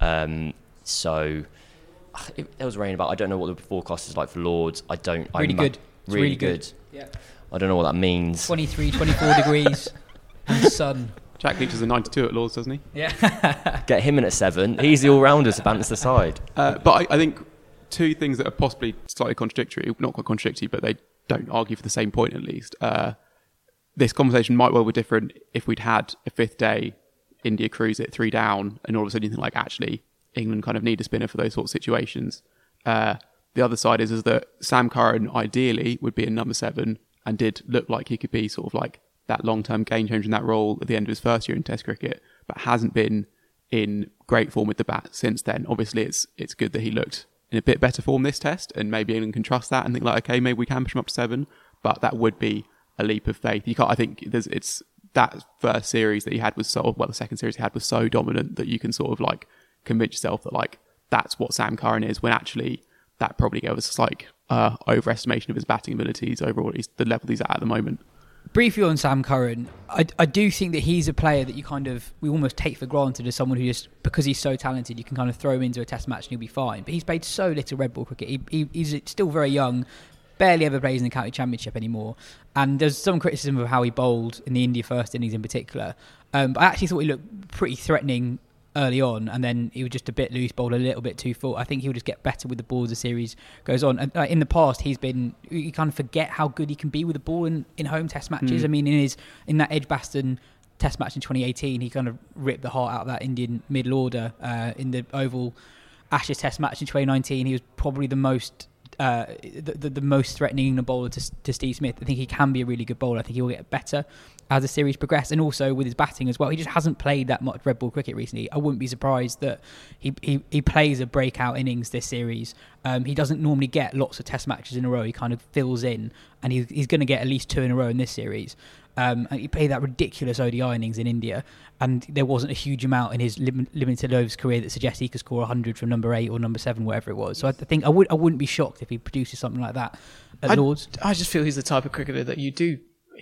So it was raining about. I don't know what the forecast is like for Lords. Really good. Yeah. I don't know what that means. 23, 24 degrees and sun. Jack Leach is a 92 at Lords, doesn't he? Yeah. Get him in at 7. He's the all-rounder to balance the side. But I think two things that are possibly slightly contradictory, not quite contradictory, but they don't argue for the same point at least. This conversation might well be different if we'd had a 5th day, India cruise it 3 down, and all of a sudden you think like, actually, England kind of need a spinner for those sorts of situations. The other side is that Sam Curran ideally would be in number 7 and did look like he could be sort of like that long-term game changer in that role at the end of his first year in Test cricket, but hasn't been in great form with the bat since then. Obviously, it's good that he looked in a bit better form this Test, and maybe England can trust that and think like, okay, maybe we can push him up to 7, but that would be a leap of faith. You can't. I think it's that first series that he had was the second series he had was so dominant that you can sort of like convince yourself that like that's what Sam Curran is, when actually that probably gave us a slight overestimation of his batting abilities over the level he's at the moment. Briefly on Sam Curran, I do think that he's a player that we almost take for granted as someone who just, because he's so talented, you can kind of throw him into a Test match and he'll be fine. But he's played so little red ball cricket. He's still very young, barely ever plays in the county championship anymore. And there's some criticism of how he bowled in the India first innings in particular. But I actually thought he looked pretty threatening early on, and then he was just a bit loose, bowled a little bit too full. I think he'll just get better with the ball as the series goes on. And in the past, you kind of forget how good he can be with the ball in home Test matches. I mean, in that Edgbaston Test match in 2018, he kind of ripped the heart out of that Indian middle order. In the Oval Ashes Test match in 2019, he was probably the most threatening England bowler to Steve Smith. I think he can be a really good bowler. I think he will get better as the series progresses, and also with his batting as well. He just hasn't played that much red ball cricket recently. I wouldn't be surprised that he plays a breakout innings this series. He doesn't normally get lots of Test matches in a row. He kind of fills in, and he's going to get at least 2 in a row in this series. And he played that ridiculous ODI innings in India, and there wasn't a huge amount in his limited overs career that suggests he could score 100 from number 8 or number 7, whatever it was. So I think I wouldn't be shocked if he produces something like that at Lords. I just feel he's the type of cricketer that you do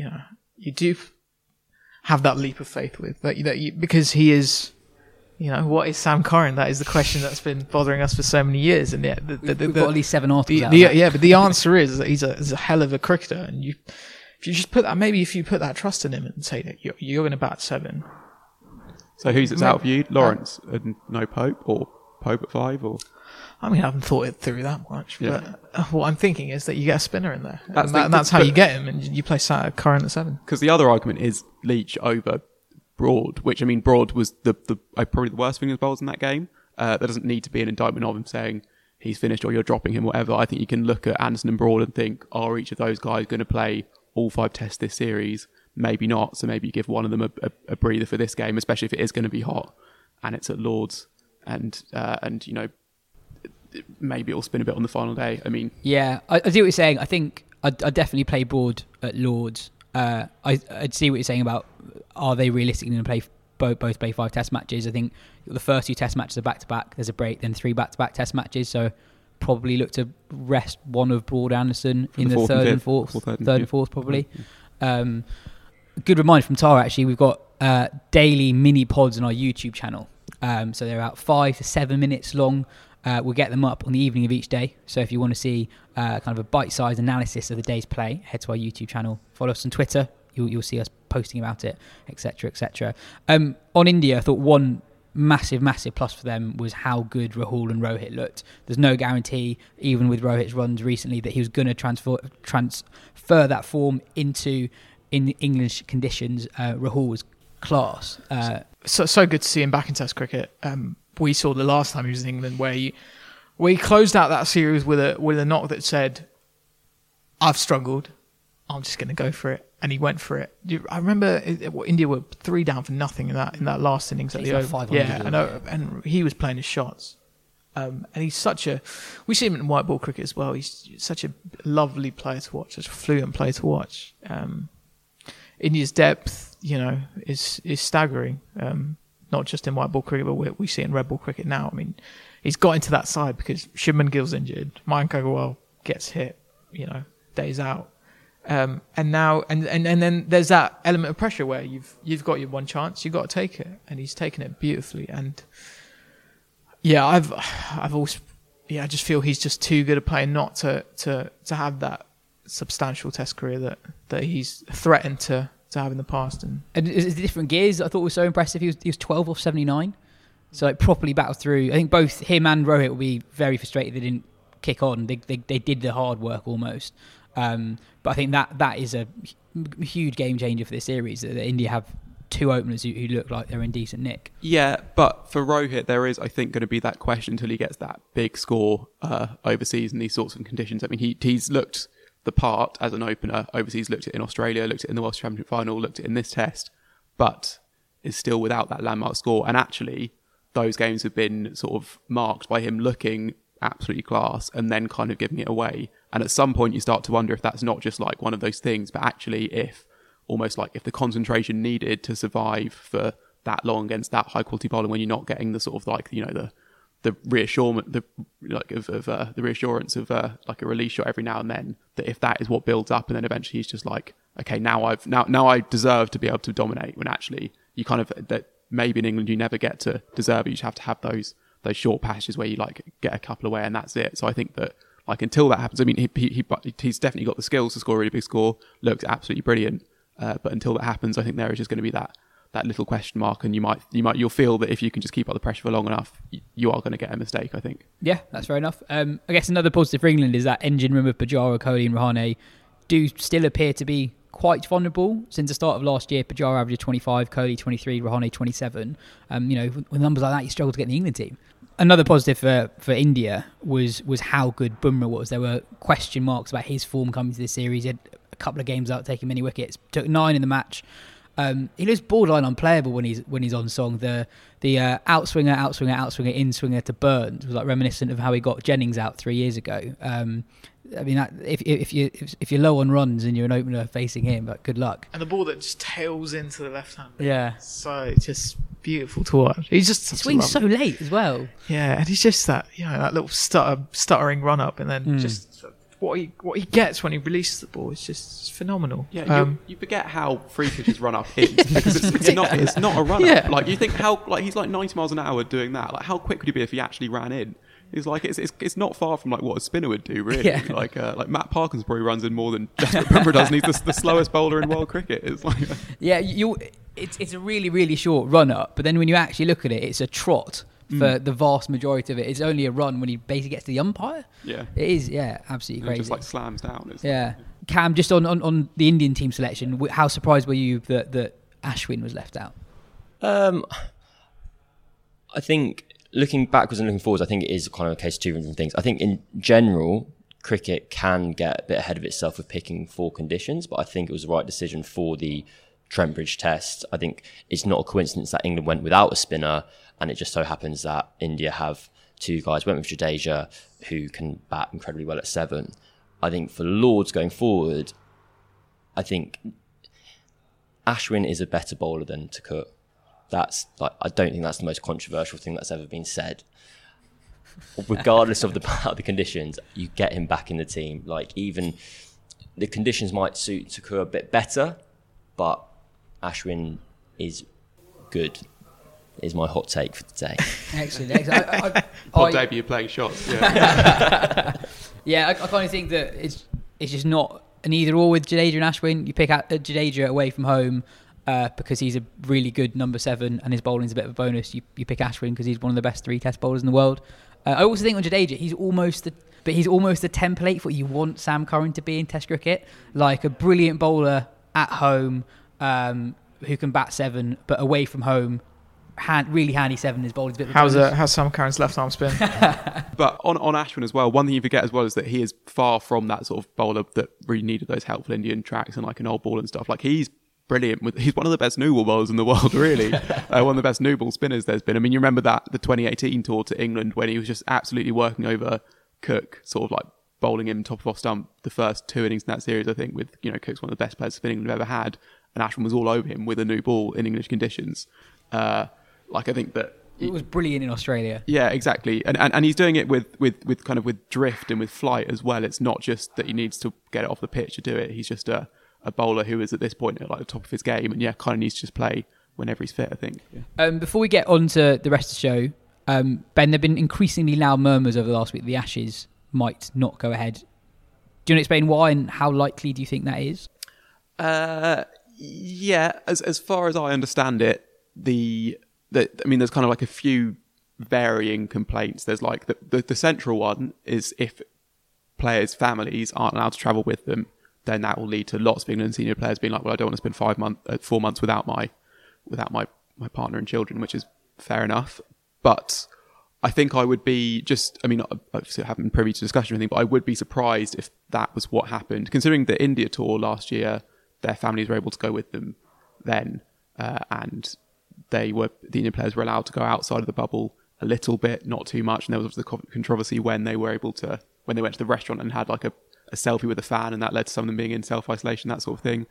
have that leap of faith with, because he is. What is Sam Curran? That is the question that's been bothering us for so many years. And we've got at least 7 articles out. But the answer is that he's a hell of a cricketer, and if you just put that trust in him and say that you're going to bat 7. So who's out for you? Lawrence and no Pope, or Pope at 5, or? I mean, I haven't thought it through that much, Yeah. but what I'm thinking is that you get a spinner in there. That's That's how you get him, and you play Curran at 7. Because the other argument is Leach over Broad, which, I mean, Broad was probably the worst fingers bowls in that game. There doesn't need to be an indictment of him saying he's finished or you're dropping him, whatever. I think you can look at Anderson and Broad and think, are each of those guys going to play all 5 tests this series? Maybe not. So maybe you give one of them a breather for this game, especially if it is going to be hot and it's at Lords, and you know, maybe it'll spin a bit on the final day. I mean, yeah, I see what you're saying. I think I'd definitely play Broad at Lords. I'd see what you're saying about, are they realistically going to play both play 5 test matches? I think the first 2 test matches are back to back. There's a break, then 3 back to back test matches. So probably look to rest one of Broad, Anderson in the third and fourth, probably. Good reminder from Tara, actually, we've got daily mini pods on our YouTube channel. So they're about 5 to 7 minutes long. We'll get them up on the evening of each day. So if you want to see kind of a bite-sized analysis of the day's play, head to our YouTube channel. Follow us on Twitter. You'll see us posting about it, etc., etc. On India, I thought one massive plus for them was how good Rahul and Rohit looked. There's no guarantee, even with Rohit's runs recently, that he was going to transfer that form into in English conditions. Rahul was class. So good to see him back in Test cricket. We saw the last time he was in England where he closed out that series with a knock that said, "I've struggled, I'm just going to go for it," and he went for it. I remember India were 3 down for nothing in that last innings at the over. Yeah, I know, and he was playing his shots. And he's we see him in white ball cricket as well. He's such a lovely player to watch, such a fluent player to watch. India's depth, you know, is staggering. Not just in white ball cricket, but we see it in red ball cricket now. I mean, he's got into that side because Shubman Gill's injured, Mayank Agarwal gets hit, you know, days out, and now and then there's that element of pressure where you've got your one chance, you've got to take it, and he's taken it beautifully. And yeah, I've always I just feel he's just too good a player not to have that substantial Test career that he's threatened to have in the past. And it's different gears I thought was so impressive. He was 12 off 79, so like properly battled through. I think both him and Rohit will be very frustrated they didn't kick on. They did the hard work almost, but I think that is a huge game changer for this series, that India have 2 openers who look like they're in decent nick. Yeah, but for Rohit, there is, I think, going to be that question until he gets that big score overseas in these sorts of conditions. I mean, he's looked the part as an opener overseas, looked at it in Australia, looked at it in the World Championship final, looked at it in this test, but is still without that landmark score. And actually, those games have been sort of marked by him looking absolutely class and then kind of giving it away. And at some point, you start to wonder if that's not just like one of those things, but actually if the concentration needed to survive for that long against that high quality bowling, when you're not getting the sort of like, you know, the reassurance, the reassurance of like a release shot every now and then, that if that is what builds up, and then eventually he's just like, okay, now I deserve to be able to dominate, when actually you kind of, that maybe in England you never get to deserve it. You just have to have those short passages where you like get a couple away and that's it. So I think that like until that happens, I mean, he's definitely got the skills to score a really big score, looks absolutely brilliant. But until that happens, I think there is just going to be that little question mark, and you'll feel that if you can just keep up the pressure for long enough, you are going to get a mistake, I think. Yeah, that's fair enough. I guess another positive for England is that engine room of Pujara, Kohli and Rahane do still appear to be quite vulnerable. Since the start of last year, Pujara averaged 25, Kohli 23, Rahane 27. You know, with numbers like that, you struggle to get in the England team. Another positive for India was how good Bumrah was. There were question marks about his form coming to this series. He had a couple of games out taking many wickets, took 9 in the match. He looks borderline unplayable when he's on song. The outswinger, in-swinger to Burns was like reminiscent of how he got Jennings out 3 years ago. I mean, if you're low on runs and you're an opener facing him, but good luck. And the ball that just tails into the left hand. Yeah. So just beautiful to watch. He swings so late as well. Yeah, and he's just that little stuttering run up, and then just what he gets when he releases the ball is just phenomenal. Yeah, you forget how freakish his run up is, because it's not a run up. Yeah. Like you think he's like 90 miles an hour doing that. Like how quick would he be if he actually ran in? It's like it's not far from like what a spinner would do, really. Yeah. Like Matt Parkins probably runs in more than Jasprit Bumrah does, and he's the slowest bowler in world cricket. It's like it's a really, really short run up, but then when you actually look at it, it's a trot for the vast majority of it. It's only a run when he basically gets to the umpire. Yeah. It is, absolutely And crazy. it just like slams down. It's yeah. Cam, just on the Indian team selection, how surprised were you that Ashwin was left out? I think looking backwards and looking forwards, I think it is kind of a case of two different things. I think in general, cricket can get a bit ahead of itself with picking for conditions, but I think it was the right decision for the Trent Bridge Test. I think it's not a coincidence that England went without a spinner, and it just so happens that India have two guys, went with Jadeja, who can bat incredibly well at 7. I think for Lords going forward, I think Ashwin is a better bowler than Takut. That's like, I don't think that's the most controversial thing that's ever been said. Regardless of the conditions, you get him back in the team. Like, even the conditions might suit Takut a bit better, but Ashwin is good. Is my hot take for today. Excellent. Pod debut, you're playing shots. Yeah, I kind of think that it's just not an either or with Jadeja and Ashwin. You pick out Jadeja away from home because he's a really good number 7 and his bowling's a bit of a bonus. You pick Ashwin because he's one of the best 3 Test bowlers in the world. I also think on Jadeja, he's almost the template for what you want Sam Curran to be in Test cricket, like a brilliant bowler at home who can bat 7, but away from home, really handy 7. His bowling's a bit of a bonus. How's Sam Curran's left arm spin? But on Ashwin as well, one thing you forget as well is that he is far from that sort of bowler that really needed those helpful Indian tracks and like an old ball and stuff. Like, he's brilliant. He's one of the best new ball bowlers in the world, really. One of the best new ball spinners there's been. I mean, you remember the 2018 tour to England when he was just absolutely working over Cook, sort of like bowling him top of off stump the first 2 innings in that series, I think, with, Cook's one of the best players England have ever had, and Ashwin was all over him with a new ball in English conditions. I think that it was brilliant in Australia. Yeah, exactly. And he's doing it with kind of with drift and with flight as well. It's not just that he needs to get it off the pitch to do it. He's just a bowler who is at this point at like the top of his game, and kind of needs to just play whenever he's fit, I think. Yeah. Before we get on to the rest of the show, Ben, there have been increasingly loud murmurs over the last week the Ashes might not go ahead. Do you want to explain why and how likely do you think that is? Yeah, as far as I understand it, there's kind of like a few varying complaints. There's like the central one is if players' families aren't allowed to travel with them, then that will lead to lots of England senior players being like, well, I don't want to spend 4 months without my partner and children, which is fair enough. But I think I would be obviously I haven't been privy to discussion or anything, but I would be surprised if that was what happened, considering the India tour last year, their families were able to go with them then, and the Indian players were allowed to go outside of the bubble a little bit, not too much. And there was the controversy when they went to the restaurant and had like a selfie with a fan, and that led to some of them being in self-isolation, that sort of thing.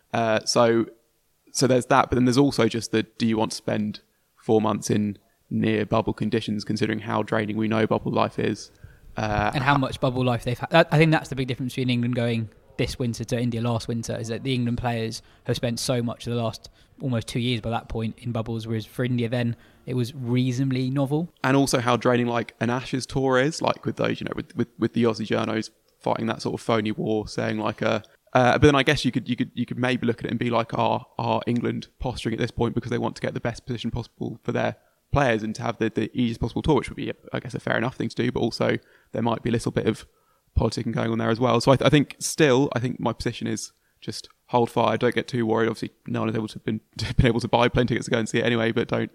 So there's that, but then there's also just do you want to spend 4 months in near bubble conditions, considering how draining we know bubble life is. And how much bubble life they've had. I think that's the big difference between England going this winter to India last winter, is that the England players have spent so much of the last almost 2 years by that point in bubbles, whereas for India then it was reasonably novel. And also how draining like an Ashes tour is, like with those, with the Aussie journos fighting that sort of phony war, saying like but then I guess you could maybe look at it and be like, are England posturing at this point because they want to get the best position possible for their players and to have the easiest possible tour, which would be, I guess, a fair enough thing to do, but also there might be a little bit of politicking going on there as well. So I think my position is just hold fire, don't get too worried. Obviously no one has been able to buy plane tickets to go and see it anyway, but don't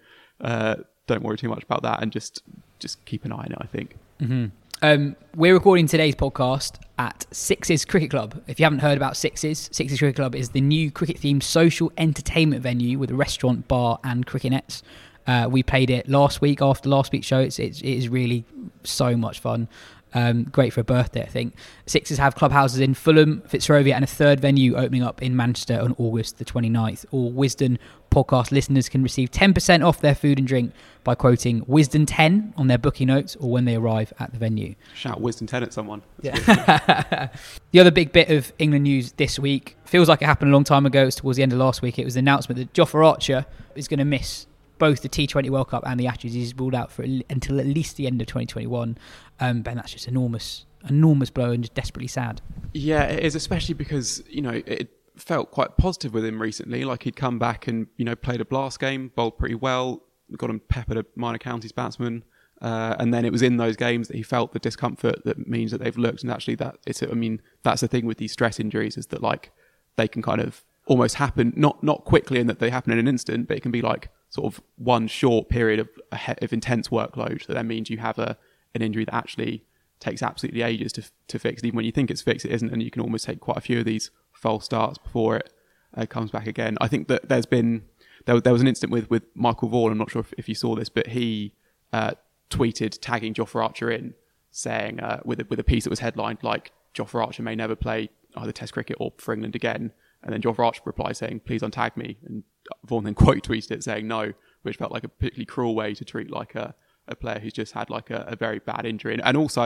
worry too much about that, and just keep an eye on it, I think. Mm-hmm. We're recording today's podcast at Sixes Cricket Club. If you haven't heard about Sixes Cricket Club is the new cricket-themed social entertainment venue with a restaurant, bar and cricket nets. We played it last week after last week's show. It is really so much fun. Great for a birthday, I think. Sixers have clubhouses in Fulham, Fitzrovia, and a third venue opening up in Manchester on August the 29th. All Wisden podcast listeners can receive 10% off their food and drink by quoting Wisden10 on their booking notes or when they arrive at the venue. Shout Wisden10 at someone. Yeah. The other big bit of England news this week feels like it happened a long time ago. It was towards the end of last week. It was the announcement that Jofra Archer is going to miss both the T20 World Cup and the Ashes. He's ruled out until at least the end of 2021. Ben, that's just enormous blow and just desperately sad. Yeah, it is, especially because, it felt quite positive with him recently. Like, he'd come back and, played a blast game, bowled pretty well, got him peppered a minor counties batsman. And then it was in those games that he felt the discomfort that means that they've looked. And actually that's the thing with these stress injuries, is that like they can kind of almost happen, not quickly in that they happen in an instant, but it can be like sort of one short period of intense workload that then means you have an injury that actually takes absolutely ages to fix. And even when you think it's fixed, it isn't. And you can almost take quite a few of these false starts before it comes back again. I think that there was an incident with Michael Vaughan. I'm not sure if you saw this, but he tweeted tagging Jofra Archer in, saying with a piece that was headlined like Jofra Archer may never play either Test cricket or for England again, and then Jofra Archer replied saying please untag me, and Vaughan then quote tweeted it saying no, which felt like a particularly cruel way to treat like a player who's just had like a very bad injury. And also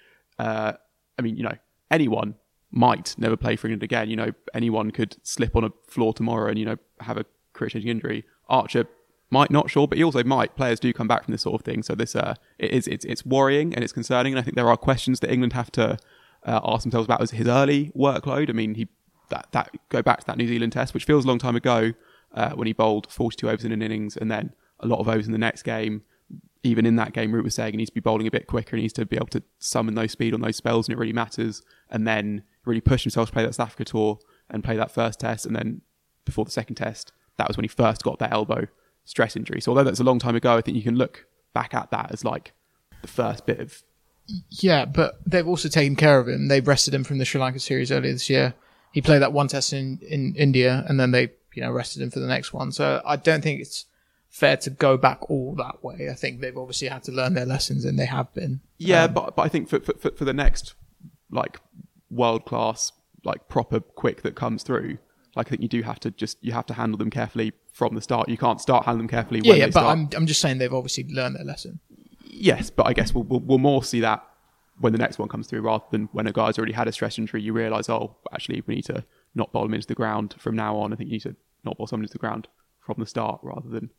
anyone might never play for England again. Anyone could slip on a floor tomorrow and have a career-changing injury. Archer might not, sure, but he also might. Players do come back from this sort of thing. So this it's worrying and it's concerning. And I think there are questions that England have to ask themselves about as his early workload. I mean, that go back to that New Zealand test, which feels a long time ago, when he bowled 42 overs in an innings and then a lot of overs in the next game. Even in that game, Root was saying he needs to be bowling a bit quicker. He needs to be able to summon those speed on those spells, and it really matters. And then really push himself to play that South Africa tour and play that first test. And then before the second test, that was when he first got that elbow stress injury. So although that's a long time ago, I think you can look back at that as like the first bit of... Yeah, but they've also taken care of him. They've rested him from the Sri Lanka series earlier this year. He played that one test in India, and then they rested him for the next one. So I don't think it's fair to go back all that way. I think they've obviously had to learn their lessons, and they have been. Yeah, but I think for the next like world class, like proper quick that comes through, like I think you have to handle them carefully from the start. You can't start handling them carefully when they start. But I'm just saying they've obviously learned their lesson. Yes, but I guess we'll more see that when the next one comes through, rather than when a guy's already had a stress injury. You realise, actually we need to not bowl him into the ground from now on. I think you need to not bowl someone into the ground from the start rather than.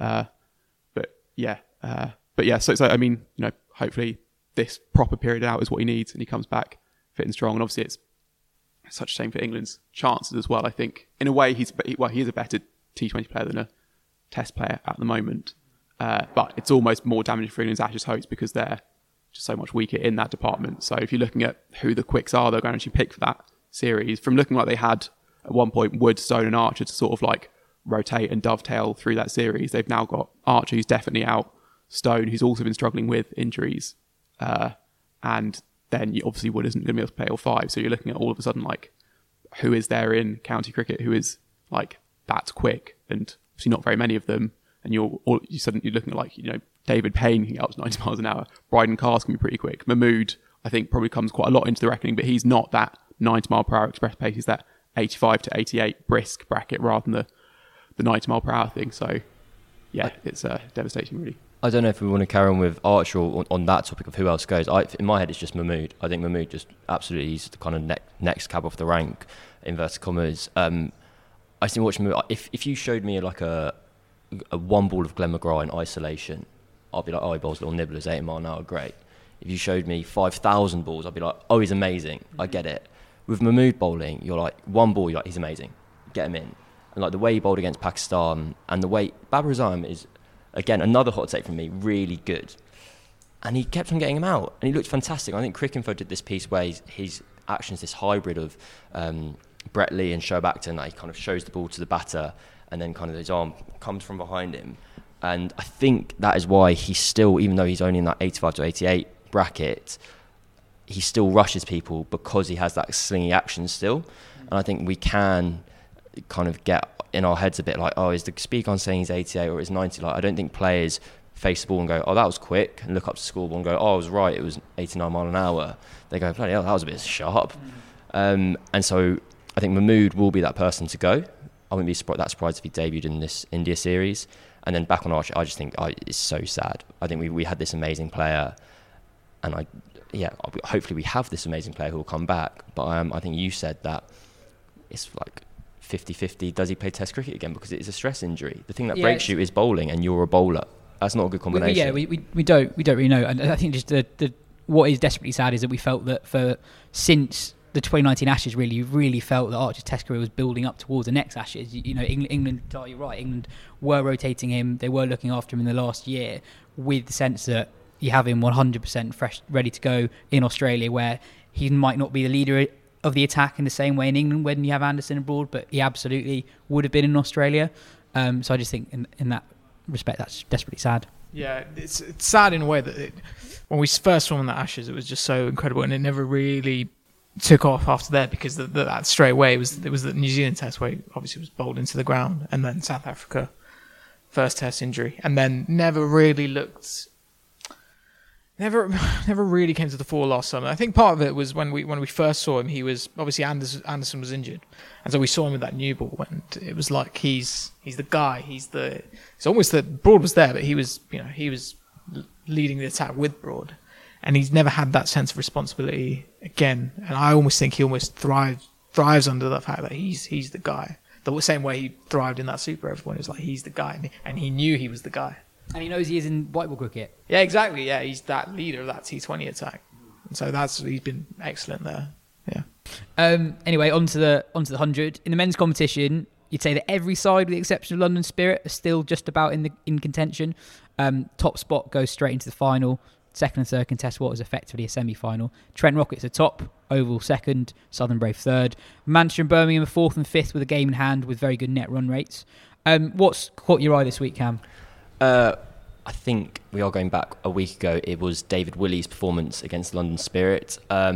So I mean, hopefully this proper period out is what he needs, and he comes back fit and strong. And obviously, it's such a shame for England's chances as well. I think in a way he is a better T20 player than a Test player at the moment, but it's almost more damaging for England's Ashes hopes because they're just so much weaker in that department. So if you're looking at who the quicks are they're going to actually pick for that series, from looking like they had at one point Wood, Stone and Archer to sort of like rotate and dovetail through that series, they've now got Archer, who's definitely out, Stone, who's also been struggling with injuries, and then obviously Wood isn't going to be able to play all five. So you're looking at all of a sudden like who is there in county cricket who is like that quick, and obviously not very many of them. And you're suddenly looking at like David Payne can get up to 90 miles an hour. Bryden Cars can be pretty quick. Mahmood I think probably comes quite a lot into the reckoning, but he's not that 90 mile per hour express pace. He's that 85 to 88 brisk bracket rather than the 90 mile per hour thing. So yeah, it's devastating really. I don't know if we want to carry on with Archer on that topic of who else goes. In my head, it's just Mahmood. I think Mahmood just absolutely, he's the kind of next cab off the rank, inverted commas. I think watching Mahmood, if you showed me like a one ball of Glenn McGrath in isolation, I'd be like, he bowls little nibblers, 80 mile an hour, great. If you showed me 5,000 balls, I'd be like, he's amazing. I get it. With Mahmood bowling, you're like, one ball, you're like, he's amazing. Get him in. And like the way he bowled against Pakistan, and the way Babar Azam is, again, another hot take from me, really good. And he kept on getting him out, and he looked fantastic. I think Cricinfo did this piece where his action's this hybrid of Brett Lee and Shoaib Akhtar, that he kind of shows the ball to the batter, and then kind of his arm comes from behind him. And I think that is why he's still, even though he's only in that 85 to 88 bracket, he still rushes people because he has that slingy action still. And I think we can kind of get in our heads a bit like, is the speed gun saying he's 88 or it's 90? Like, I don't think players face the ball and go, that was quick, and look up to the scoreboard and go, I was right, it was 89 mile an hour. They go, bloody hell, that was a bit sharp. And so I think Mahmood will be that person to go. I wouldn't be that surprised if he debuted in this India series. And then back on Archer, I just think it's so sad. I think we had this amazing player, and hopefully we have this amazing player who will come back. But I think you said that it's like 50-50. Does he play Test cricket again? Because it is a stress injury. The thing that breaks you is bowling, and you're a bowler. That's not a good combination. We don't really know. And I think just the what is desperately sad is that we felt that since the 2019 Ashes, really felt that Archer's Test career was building up towards the next Ashes. You know, England, you're right, England were rotating him. They were looking after him in the last year with the sense that you have him 100% fresh, ready to go in Australia, where he might not be the leader of the attack in the same way in England when you have Anderson abroad, but he absolutely would have been in Australia. So I just think in that respect, that's desperately sad. Yeah, it's sad in a way that when we first saw him in the Ashes, it was just so incredible, and it never really took off after that, because that straight away it was the New Zealand Test where he obviously was bowled into the ground, and then South Africa first Test injury, and then never really came to the fore last summer. I think part of it was when we first saw him, he was obviously Anderson was injured, and so we saw him with that new ball, and it was like he's the guy. It's almost that Broad was there, but he was leading the attack with Broad, and he's never had that sense of responsibility again. And I almost think he almost thrives under the fact that he's the guy. The same way he thrived in that Super everyone was like he's the guy, and he knew he was the guy. And he knows he is in white ball cricket. Yeah, exactly. Yeah, he's that leader of that T20 attack, and so he's been excellent there. Yeah. Anyway, onto the 100 in the men's competition. You'd say that every side, with the exception of London Spirit, are still just about in contention. Top spot goes straight into the final. Second and third contest what is effectively a semi-final. Trent Rockets are top, Oval second, Southern Brave third. Manchester and Birmingham are fourth and fifth with a game in hand with very good net run rates. What's caught your eye this week, Cam? I think we are going back a week ago. It was David Willey's performance against London Spirit.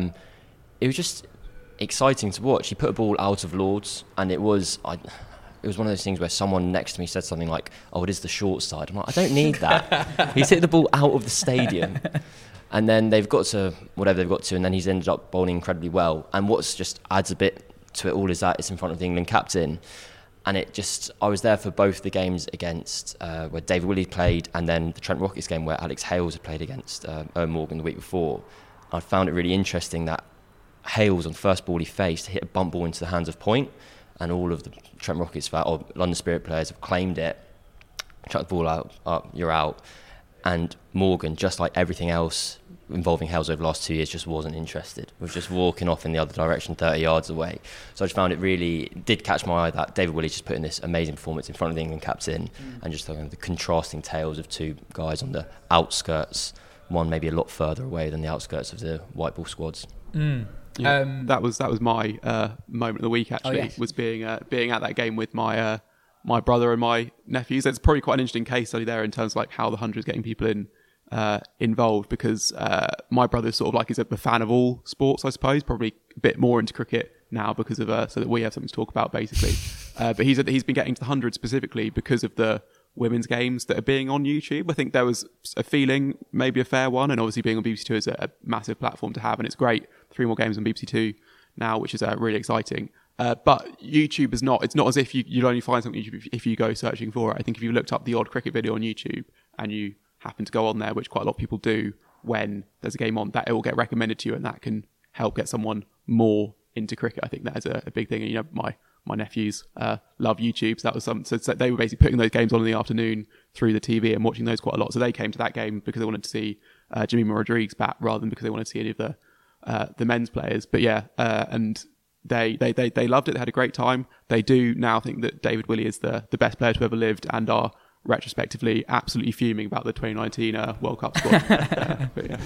It was just exciting to watch. He put a ball out of Lords, and it was one of those things where someone next to me said something like, "Oh, it is the short side." I'm like, I don't need that. He's hit the ball out of the stadium, and then they've got to whatever they've got to, and then he's ended up bowling incredibly well. And what's just adds a bit to it all is that it's in front of the England captain. And I was there for both the games against where David Willey played, and then the Trent Rockets game where Alex Hales had played against Eoin Morgan the week before. I found it really interesting that Hales, on first ball he faced, hit a bump ball into the hands of Point, and all of the Trent Rockets or London Spirit players have claimed it. Chuck the ball up, you're out. And Morgan, just like everything else involving Hales over the last 2 years, just wasn't interested. Was just walking off in the other direction 30 yards away. So I just found it did catch my eye that David Willey just put in this amazing performance in front of the England captain, and just the contrasting tales of two guys on the outskirts, one maybe a lot further away than the outskirts of the white ball squads. Yeah, that was my moment of the week actually. Was being at that game with my brother and my nephews. It's probably quite an interesting case study there in terms of like how the 100 is getting people involved, because my brother's sort of like is a fan of all sports, I suppose, probably a bit more into cricket now because of so that we have something to talk about basically. But he's been getting to the 100 specifically because of the women's games that are being on YouTube. I think there was a feeling, maybe a fair one, and obviously being on BBC Two is a massive platform to have, and it's great. 3 more games on BBC Two now, which is really exciting. But YouTube is not, it's not as if you'd only find something on YouTube if you go searching for it. I think if you looked up the odd cricket video on YouTube and you happen to go on there, which quite a lot of people do when there's a game on, that it will get recommended to you, and that can help get someone more into cricket. I think that is a big thing. And, you know, my nephews love YouTube, so that was so they were basically putting those games on in the afternoon through the TV and watching those quite a lot. So they came to that game because they wanted to see Jemima Rodriguez bat rather than because they wanted to see any of the men's players. But yeah, and they loved it. They had a great time. They do now think that David Willey is the best player to ever lived, and are retrospectively absolutely fuming about the 2019 World Cup squad. But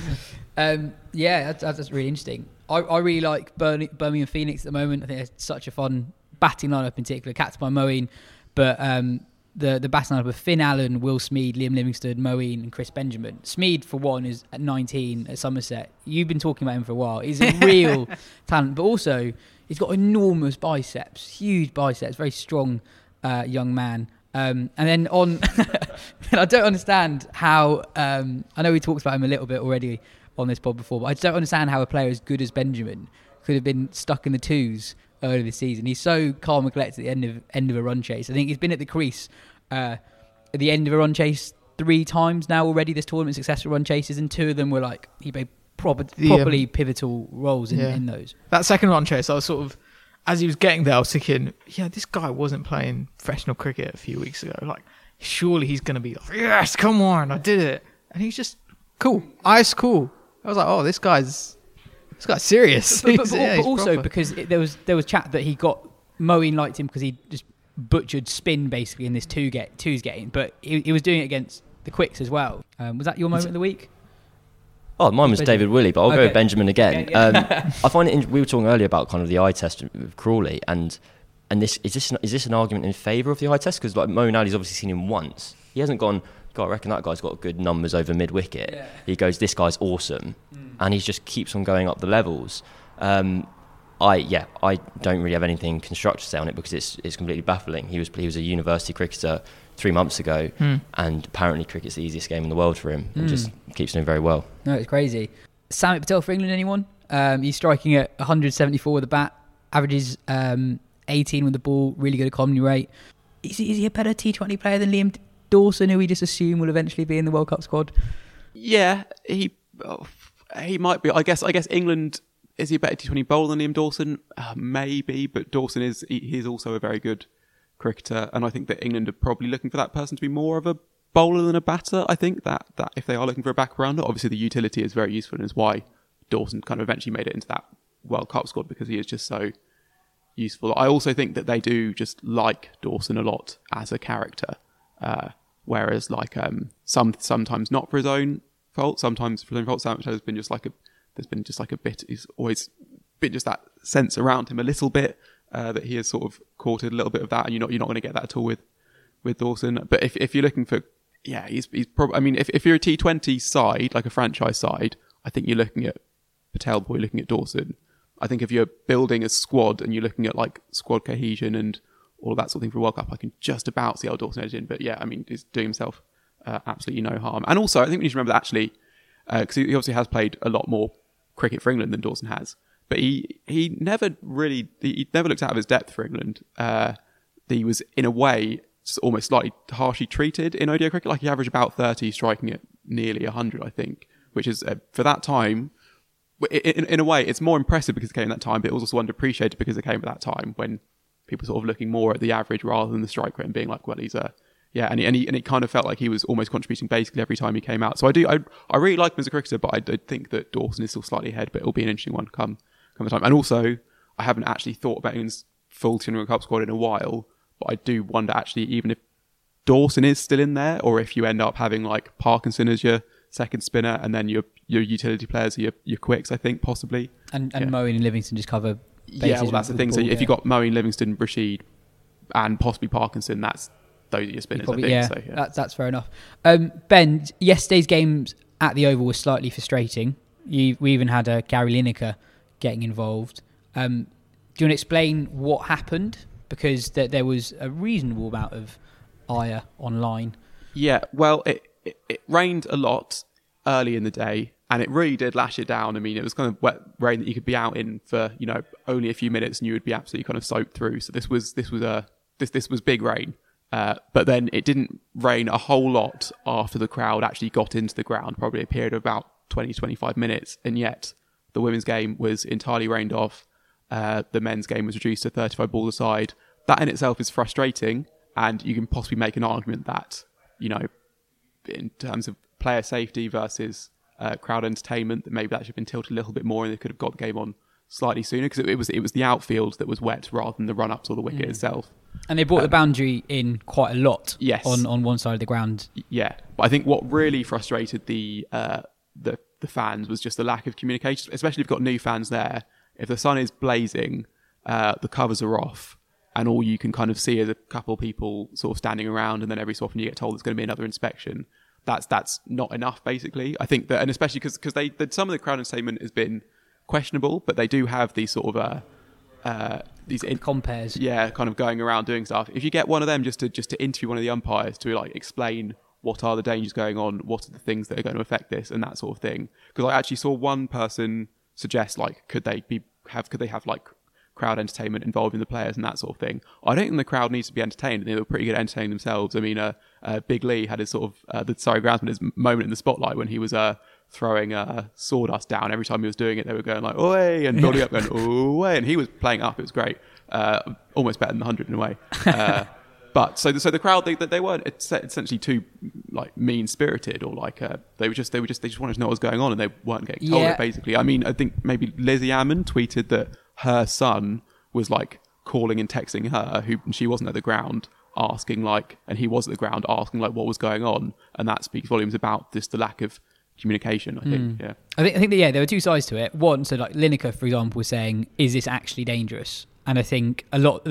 yeah, that's really interesting. I really like Birmingham Phoenix at the moment. I think it's such a fun batting lineup, in particular, captained by Moeen. But the batting lineup of Finn Allen, Will Smeed, Liam Livingstone, Moeen, and Chris Benjamin. Smeed, for one, is at 19 at Somerset. You've been talking about him for a while. He's a real talent, but also he's got enormous biceps, huge biceps, very strong young man. And then on, I don't understand how, I know we talked about him a little bit already on this pod before, but I don't understand how a player as good as Benjamin could have been stuck in the twos earlier this season. He's so calm and collected at the end of a run chase. I think he's been at the crease at the end of a run chase 3 times now already this tournament, successful run chases, and 2 of them were like, he played properly pivotal roles in those. That second run chase, I was sort of, as he was getting there, I was thinking, yeah, this guy wasn't playing professional cricket a few weeks ago. Like, surely he's going to be like, yes, come on, I did it. And he's just cool, ice cool. I was like, oh, this guy's It's quite serious. But He's also proper. because there was chat that he got Moeen liked him because he just butchered spin basically in this twos getting, but he was doing it against the quicks as well. Was that your moment of the week? Oh, mine was Benjamin. David Willey, but I'll go with Benjamin again. Okay, yeah. I find it. We were talking earlier about kind of the eye test with Crawley, and this is this an argument in favour of the eye test? Because like Moeen Ali's obviously seen him once. He hasn't gone, God, I reckon that guy's got good numbers over mid wicket. Yeah. He goes, this guy's awesome, and he just keeps on going up the levels. I don't really have anything constructive to say on it because it's completely baffling. He was a university cricketer 3 months ago, and apparently cricket's the easiest game in the world for him, and just keeps doing very well. No, it's crazy. Samit Patel for England, anyone? He's striking at 174 with the bat, averages 18 with the ball, really good economy rate. Is he a better T20 player than Liam Dawson, who we just assume will eventually be in the World Cup squad? Yeah, he might be. I guess England. Is he a better T20 bowler than Liam Dawson? Maybe, but Dawson he's also a very good cricketer, and I think that England are probably looking for that person to be more of a bowler than a batter. I think that if they are looking for a back-rounder, obviously the utility is very useful, and is why Dawson kind of eventually made it into that World Cup squad, because he is just so useful. I also think that they do just like Dawson a lot as a character, whereas like sometimes not for his own fault, sometimes for his own fault. Sam has been just like a bit. He's always been just that sense around him a little bit that he has sort of courted a little bit of that, and you're not going to get that at all with Dawson. But if you're looking for, he's probably. I mean, if you're a T20 side, like a franchise side, I think you're looking at Patel, you're looking at Dawson. I think if you're building a squad and you're looking at like squad cohesion and all of that sort of thing for a World Cup, I can just about see how Dawson edged in. But yeah, I mean, he's doing himself absolutely no harm. And also, I think we need to remember that actually, because he obviously has played a lot more cricket for England than Dawson has, but he never looked out of his depth for England. He was in a way almost slightly harshly treated in ODI cricket. Like he averaged about 30, striking at nearly 100, I think, which is for that time. In a way, it's more impressive because it came at that time, but it was also underappreciated because it came at that time when people sort of looking more at the average rather than the strike rate and being like, well, he's a and it kind of felt like he was almost contributing basically every time he came out. So I really like him as a cricketer, but I think that Dawson is still slightly ahead, but it'll be an interesting one come the time. And also, I haven't actually thought about England's full T20 World Cup squad in a while, but I do wonder actually even if Dawson is still in there, or if you end up having like Parkinson as your second spinner and then your utility players are your quicks, I think possibly. And Moeen and Livingston just cover bases. Yeah, well that's the thing. So if you've got Moeen, Livingston, Rashid and possibly Parkinson, those are your spinners, probably, I think. Yeah, that's fair enough. Ben, yesterday's games at the Oval were slightly frustrating. We even had Gary Lineker getting involved. Do you want to explain what happened? Because there was a reasonable amount of ire online. Yeah, well, it rained a lot early in the day, and it really did lash it down. I mean, it was kind of wet rain that you could be out in for only a few minutes, and you would be absolutely kind of soaked through. So this was big rain. But then it didn't rain a whole lot after the crowd actually got into the ground, probably a period of about 20-25 minutes, and yet the women's game was entirely rained off. The men's game was reduced to 35 balls a side. That in itself is frustrating, and you can possibly make an argument that, in terms of player safety versus crowd entertainment, that maybe that should have been tilted a little bit more and they could have got the game on slightly sooner, because it was the outfield that was wet rather than the run-ups or the wicket itself. And they brought the boundary in quite a lot. Yes. On one side of the ground. Yeah, but I think what really frustrated the fans was just the lack of communication, especially if you've got new fans there. If the sun is blazing, the covers are off, and all you can kind of see is a couple of people sort of standing around, and then every so often you get told there's going to be another inspection. That's not enough, basically. I think that, and especially because some of the crowd entertainment has been questionable, but they do have these sort of these compares, kind of going around doing stuff. If you get one of them just to interview one of the umpires to like explain what are the dangers going on, what are the things that are going to affect this, and that sort of thing. Because I actually saw one person suggest like could they have like crowd entertainment involving the players and that sort of thing. I don't think the crowd needs to be entertained. They were pretty good at entertaining themselves. I mean, Big Lee had his sort of the Surrey groundsman, his moment in the spotlight when he was throwing sawdust down. Every time he was doing it, they were going like "Oi" and building up, going "Oi," and he was playing up. It was great, almost better than the 100 in a way. But so the crowd, they weren't essentially too like mean spirited or like they just wanted to know what was going on and they weren't getting told it basically. I mean, I think maybe Lizzie Ammon tweeted that her son was like calling and texting her, who she wasn't at the ground, asking like, and he was at the ground asking like what was going on, and that speaks volumes about just the lack of communication. I think. Yeah. I think that, there were two sides to it. One, so like Lineker, for example, was saying, "Is this actually dangerous?" And I think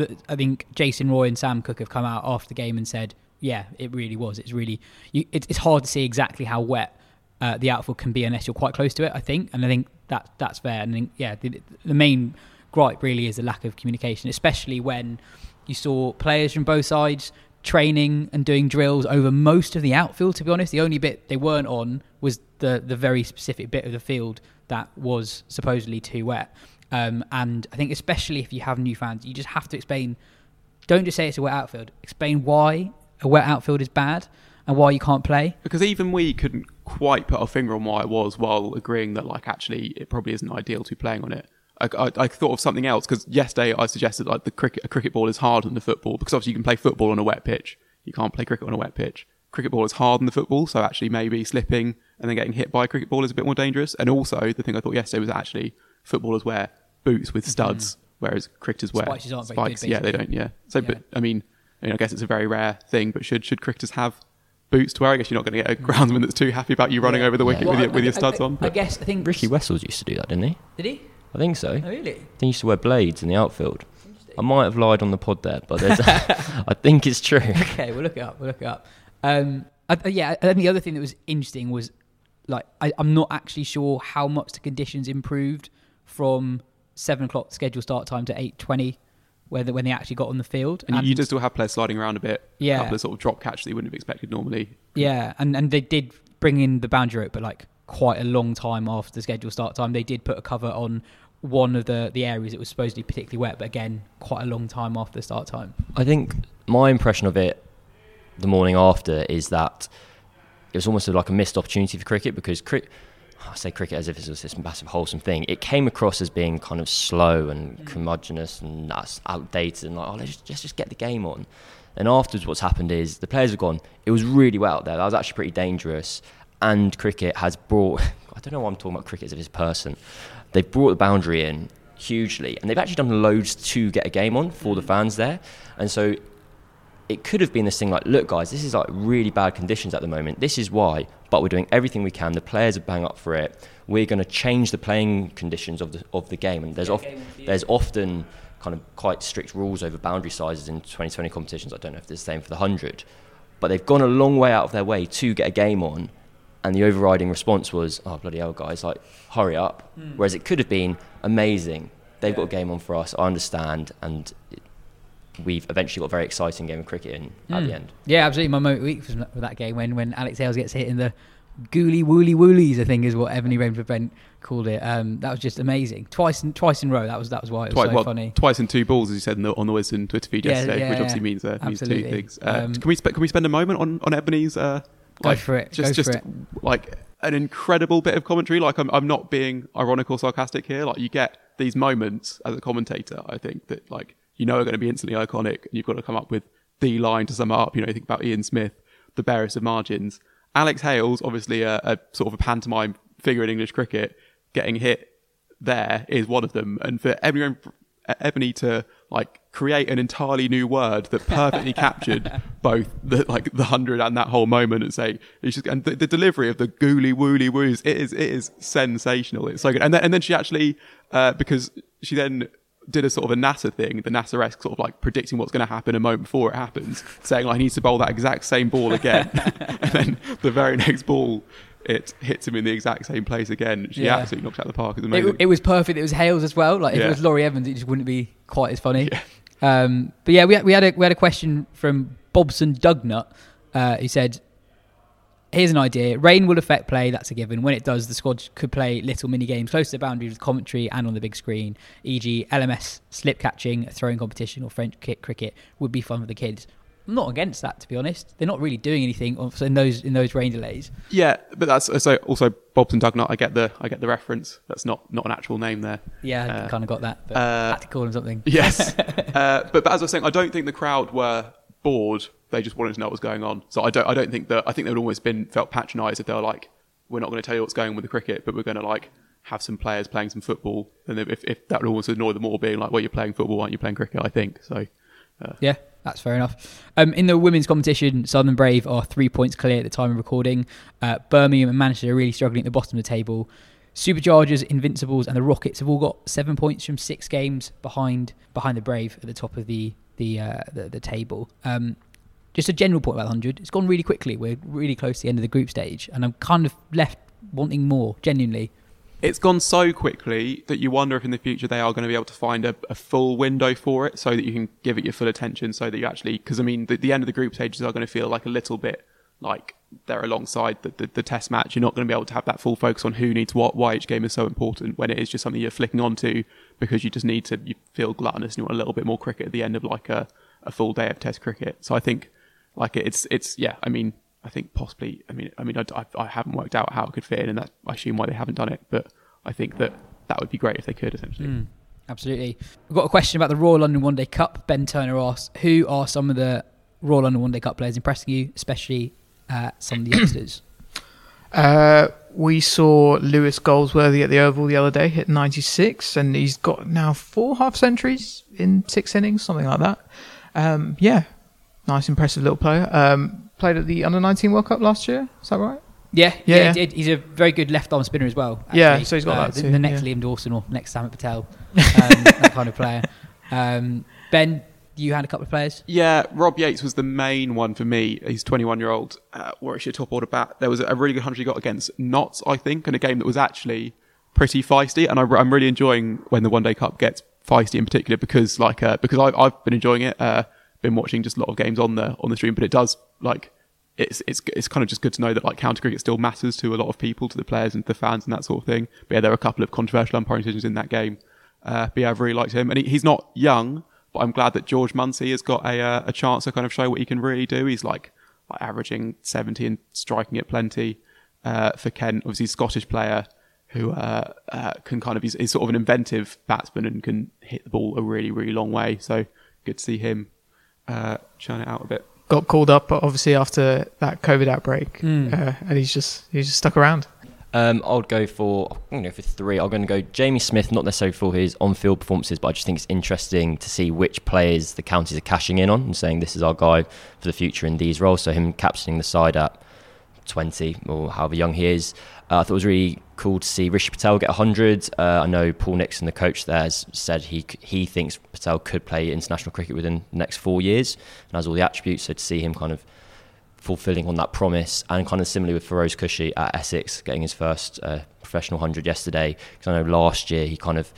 Jason Roy and Sam Cook have come out after the game and said, "Yeah, it really was. It's really it's hard to see exactly how wet the outfield can be unless you're quite close to it." I think that's fair. And I think the main gripe really is the lack of communication, especially when you saw players from both sides training and doing drills over most of the outfield. To be honest, the only bit they weren't on was the very specific bit of the field that was supposedly too wet. And I think especially if you have new fans, you just have to explain. Don't just say it's a wet outfield. Explain why a wet outfield is bad and why you can't play. Because even we couldn't quite put our finger on why it was, while agreeing that like actually it probably isn't ideal to be playing on it. I thought of something else, because yesterday I suggested like a cricket ball is harder than the football, because obviously you can play football on a wet pitch. You can't play cricket on a wet pitch. Cricket ball is harder than the football, so actually maybe slipping and then getting hit by a cricket ball is a bit more dangerous. And also the thing I thought yesterday was actually footballers wear boots with studs, whereas cricketers wear spikes. Aren't very good, yeah, they don't. Yeah. So, but I mean, I guess it's a very rare thing. But should cricketers have boots to wear? I guess you're not going to get a groundsman that's too happy about you running over the wicket with your studs on. I think Ricky Wessels used to do that, didn't he? Did he? I think so. Oh, really? I think he used to wear blades in the outfield. I might have lied on the pod there, but I think it's true. Okay, we'll look it up. I think the other thing that was interesting was like I'm not actually sure how much the conditions improved from 7 o'clock schedule start time to 8:20 when they actually got on the field. And you just still have players sliding around a bit. Yeah. A couple of sort of drop catch that you wouldn't have expected normally. Yeah, and they did bring in the boundary rope, but like quite a long time after the schedule start time. They did put a cover on one of the areas that was supposedly particularly wet, but again, quite a long time after the start time. I think my impression of it the morning after is that it was almost like a missed opportunity for cricket, because I say cricket as if it's this massive wholesome thing. It came across as being kind of slow and curmudgeonous and that's outdated and like, let's just get the game on. And afterwards what's happened is the players have gone, it was really wet out there, that was actually pretty dangerous. And cricket has brought, I don't know why I'm talking about cricket as if it's a person, they've brought the boundary in hugely, and they've actually done loads to get a game on for the fans there. And so it could have been this thing like, look guys, this is like really bad conditions at the moment, this is why, but we're doing everything we can, the players are bang up for it, we're going to change the playing conditions of the game. And there's often kind of quite strict rules over boundary sizes in 2020 competitions. I don't know if it's the same for the 100, but they've gone a long way out of their way to get a game on. And the overriding response was, oh, bloody hell, guys, like, hurry up. Whereas it could have been amazing. They've got a game on for us, I understand. And we've eventually got a very exciting game of cricket in at the end. Yeah, absolutely. My moment of the week was with that game when Alex Hales gets hit in the gooly woolly woolies, I think is what Ebony Rainford Brent called it. That was just amazing. Twice in a row. That was why it was so funny. Twice in two balls, as you said on the Wisden Twitter feed yesterday, which obviously means two things. Can we spend a moment on Ebony's... Go for it. Like an incredible bit of commentary. Like I'm not being ironic or sarcastic here. Like you get these moments as a commentator, I think, that like are going to be instantly iconic, and you've got to come up with the line to sum it up. You think about Ian Smith, the barest of margins. Alex Hales, obviously a sort of a pantomime figure in English cricket, getting hit there is one of them. And for Ebony to like create an entirely new word that perfectly captured both the 100 and that whole moment, and say and the delivery of the gooly woolly woos, it is sensational. It's so good. And then she actually because she then did a sort of a NASA thing, the NASA-esque sort of like predicting what's going to happen a moment before it happens, saying like he needs to bowl that exact same ball again, and then the very next ball it hits him in the exact same place again. She absolutely knocked out the park. It's amazing. It was perfect. It was Hales as well. Like if it was Laurie Evans, it just wouldn't be quite as funny. But yeah, we had a question from Bobson Dugnut, who said, here's an idea. Rain will affect play, that's a given. When it does, the squad could play little mini games close to the boundary with commentary and on the big screen, e.g. LMS slip catching, a throwing competition or French cricket would be fun for the kids. I'm not against that, to be honest. They're not really doing anything in those rain delays. Yeah, but that's so also Bobson Dugnut. I get the reference. That's not an actual name there. Yeah, I kind of got that. But I had to call him something. Yes, but as I was saying, I don't think the crowd were bored. They just wanted to know what was going on. So I don't think that. I think they would almost felt patronised if they were like, we're not going to tell you what's going on with the cricket, but we're going to like have some players playing some football. And if that would almost annoy them all, being like, well, you're playing football, aren't you playing cricket? I think so. Yeah, that's fair enough. In the women's competition, Southern Brave are 3 points clear at the time of recording. Birmingham and Manchester are really struggling at the bottom of the table. Superchargers, Invincibles and the Rockets have all got 7 points from 6 games behind the Brave at the top of the table. Just a general point about 100. It's gone really quickly. We're really close to the end of the group stage, and I'm kind of left wanting more, genuinely. It's gone so quickly that you wonder if in the future they are going to be able to find a full window for it so that you can give it your full attention, so that you actually... Because, I mean, the end of the group stages are going to feel like a little bit like they're alongside the test match. You're not going to be able to have that full focus on who needs what, why each game is so important, when it is just something you're flicking onto because you just need to... You feel gluttonous and you want a little bit more cricket at the end of like a full day of test cricket. So I think like it's yeah, I mean... I think possibly. I mean, I haven't worked out how it could fit in, and that's I assume why they haven't done it. But I think that would be great if they could. Essentially, absolutely. We've got a question about the Royal London One Day Cup. Ben Turner asks, "Who are some of the Royal London One Day Cup players impressing you, especially some of the youngsters?" We saw Lewis Goldsworthy at the Oval the other day, hit 96, and he's got now 4 half centuries in 6 innings, something like that. Yeah, nice, impressive little player. Played at the Under-19 World Cup last year, is that right? Yeah, he did. He's a very good left-arm spinner as well. Actually. Yeah, so he's got that too. The next Liam Dawson or next Samit Patel, that kind of player. Ben, you had a couple of players? Yeah, Rob Yates was the main one for me. He's 21-year-old Warwickshire top order bat. There was a really good 100 he got against Notts, I think, in a game that was actually pretty feisty, and I'm really enjoying when the One Day Cup gets feisty in particular because I've been enjoying it. Been watching just a lot of games on the stream, but it does like it's kind of just good to know that like county cricket still matters to a lot of people, to the players and the fans and that sort of thing. But yeah, there are a couple of controversial umpiring decisions in that game. But yeah, I've really liked him, and he's not young, but I'm glad that George Munsey has got a chance to kind of show what he can really do. He's like averaging 70 and striking it plenty. For Kent, obviously Scottish player who can kind of he's sort of an inventive batsman and can hit the ball a really, really long way. So good to see him churn it out a bit. Got called up obviously after that COVID outbreak, and he's just stuck around. I'm going to go for 3. I'm going to go Jamie Smith, not necessarily for his on-field performances, but I just think it's interesting to see which players the counties are cashing in on and saying this is our guy for the future in these roles. So him captaining the side at 20 or however young he is. I thought it was really cool to see Rishi Patel get 100. I know Paul Nixon, the coach there, has said he thinks Patel could play international cricket within the next 4 years and has all the attributes. So to see him kind of fulfilling on that promise, and kind of similarly with Feroz Kushi at Essex getting his first professional 100 yesterday. Because I know last year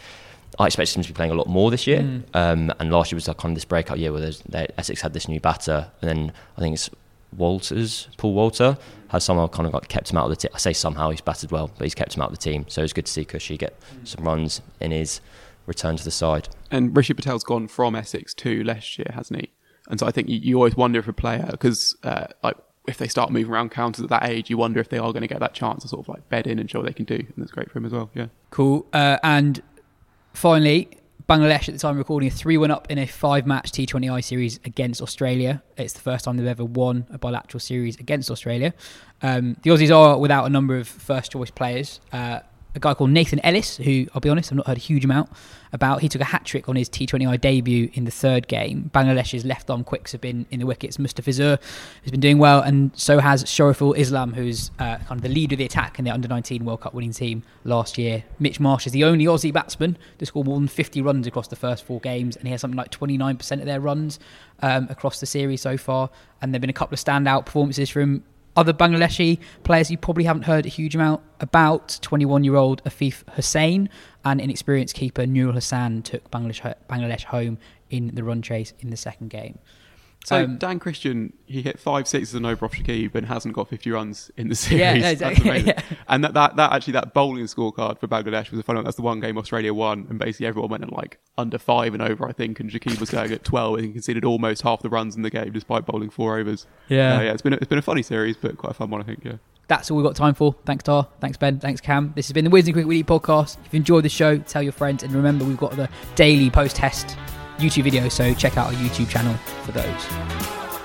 I expected him to be playing a lot more this year. And last year was kind of this breakout year where Essex had this new batter, and then I think it's Paul Walter has somehow kind of kept him out of the team. I say somehow, he's batted well, but he's kept him out of the team. So it's good to see Kushi get some runs in his return to the side. And Rishi Patel's gone from Essex to Leicestershire, hasn't he? And so I think you always wonder if a player, because like if they start moving around counters at that age, you wonder if they are going to get that chance to sort of like bed in and show what they can do. And that's great for him as well. Yeah. Cool. And finally, Bangladesh at the time of recording a 3-1 up in a 5-match T20I series against Australia. It's the first time they've ever won a bilateral series against Australia. The Aussies are without a number of first choice players. A guy called Nathan Ellis, who I'll be honest, I've not heard a huge amount about. He took a hat-trick on his T20I debut in the 3rd game. Bangladesh's left-arm quicks have been in the wickets. Mustafizur has been doing well, and so has Shoriful Islam, who's kind of the leader of the attack in the Under-19 World Cup winning team last year. Mitch Marsh is the only Aussie batsman to score more than 50 runs across the first 4 games, and he has something like 29% of their runs across the series so far. And there have been a couple of standout performances from other Bangladeshi players you probably haven't heard a huge amount about. 21-year-old Afif Hussain and inexperienced keeper Nurul Hassan took Bangladesh home in the run chase in the 2nd game. So Dan Christian, he hit 5 sixes and over off Shakib and hasn't got 50 runs in the series. Yeah, no, exactly. That's amazing. Yeah. And that bowling scorecard for Bangladesh was a fun one. That's the one game Australia won, and basically everyone went at like under 5 and over, I think, and Shakib was going at 12 and he conceded almost half the runs in the game despite bowling 4 overs. Yeah, it's been a funny series, but quite a fun one, I think. Yeah. That's all we've got time for. Thanks, Tar. Thanks, Ben. Thanks, Cam. This has been the Wisden Cricket Weekly podcast. If you enjoyed the show, tell your friends, and remember, we've got the daily post-test YouTube videos, so check out our YouTube channel for those.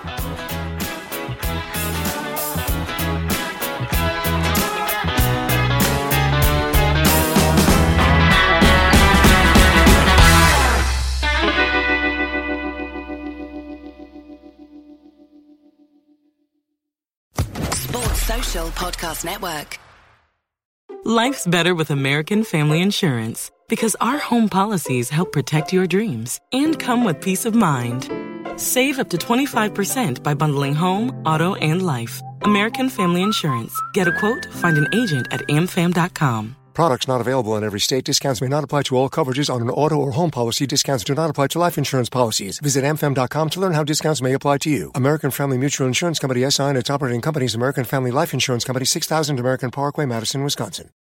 Social Podcast Network. Life's better with American Family Insurance because our home policies help protect your dreams and come with peace of mind. Save up to 25% by bundling home, auto, and life. American Family Insurance. Get a quote, find an agent at amfam.com. Products not available in every state. Discounts may not apply to all coverages on an auto or home policy. Discounts do not apply to life insurance policies. Visit amfam.com to learn how discounts may apply to you. American Family Mutual Insurance Company, SI, and its operating companies, American Family Life Insurance Company, 6000 American Parkway, Madison, Wisconsin.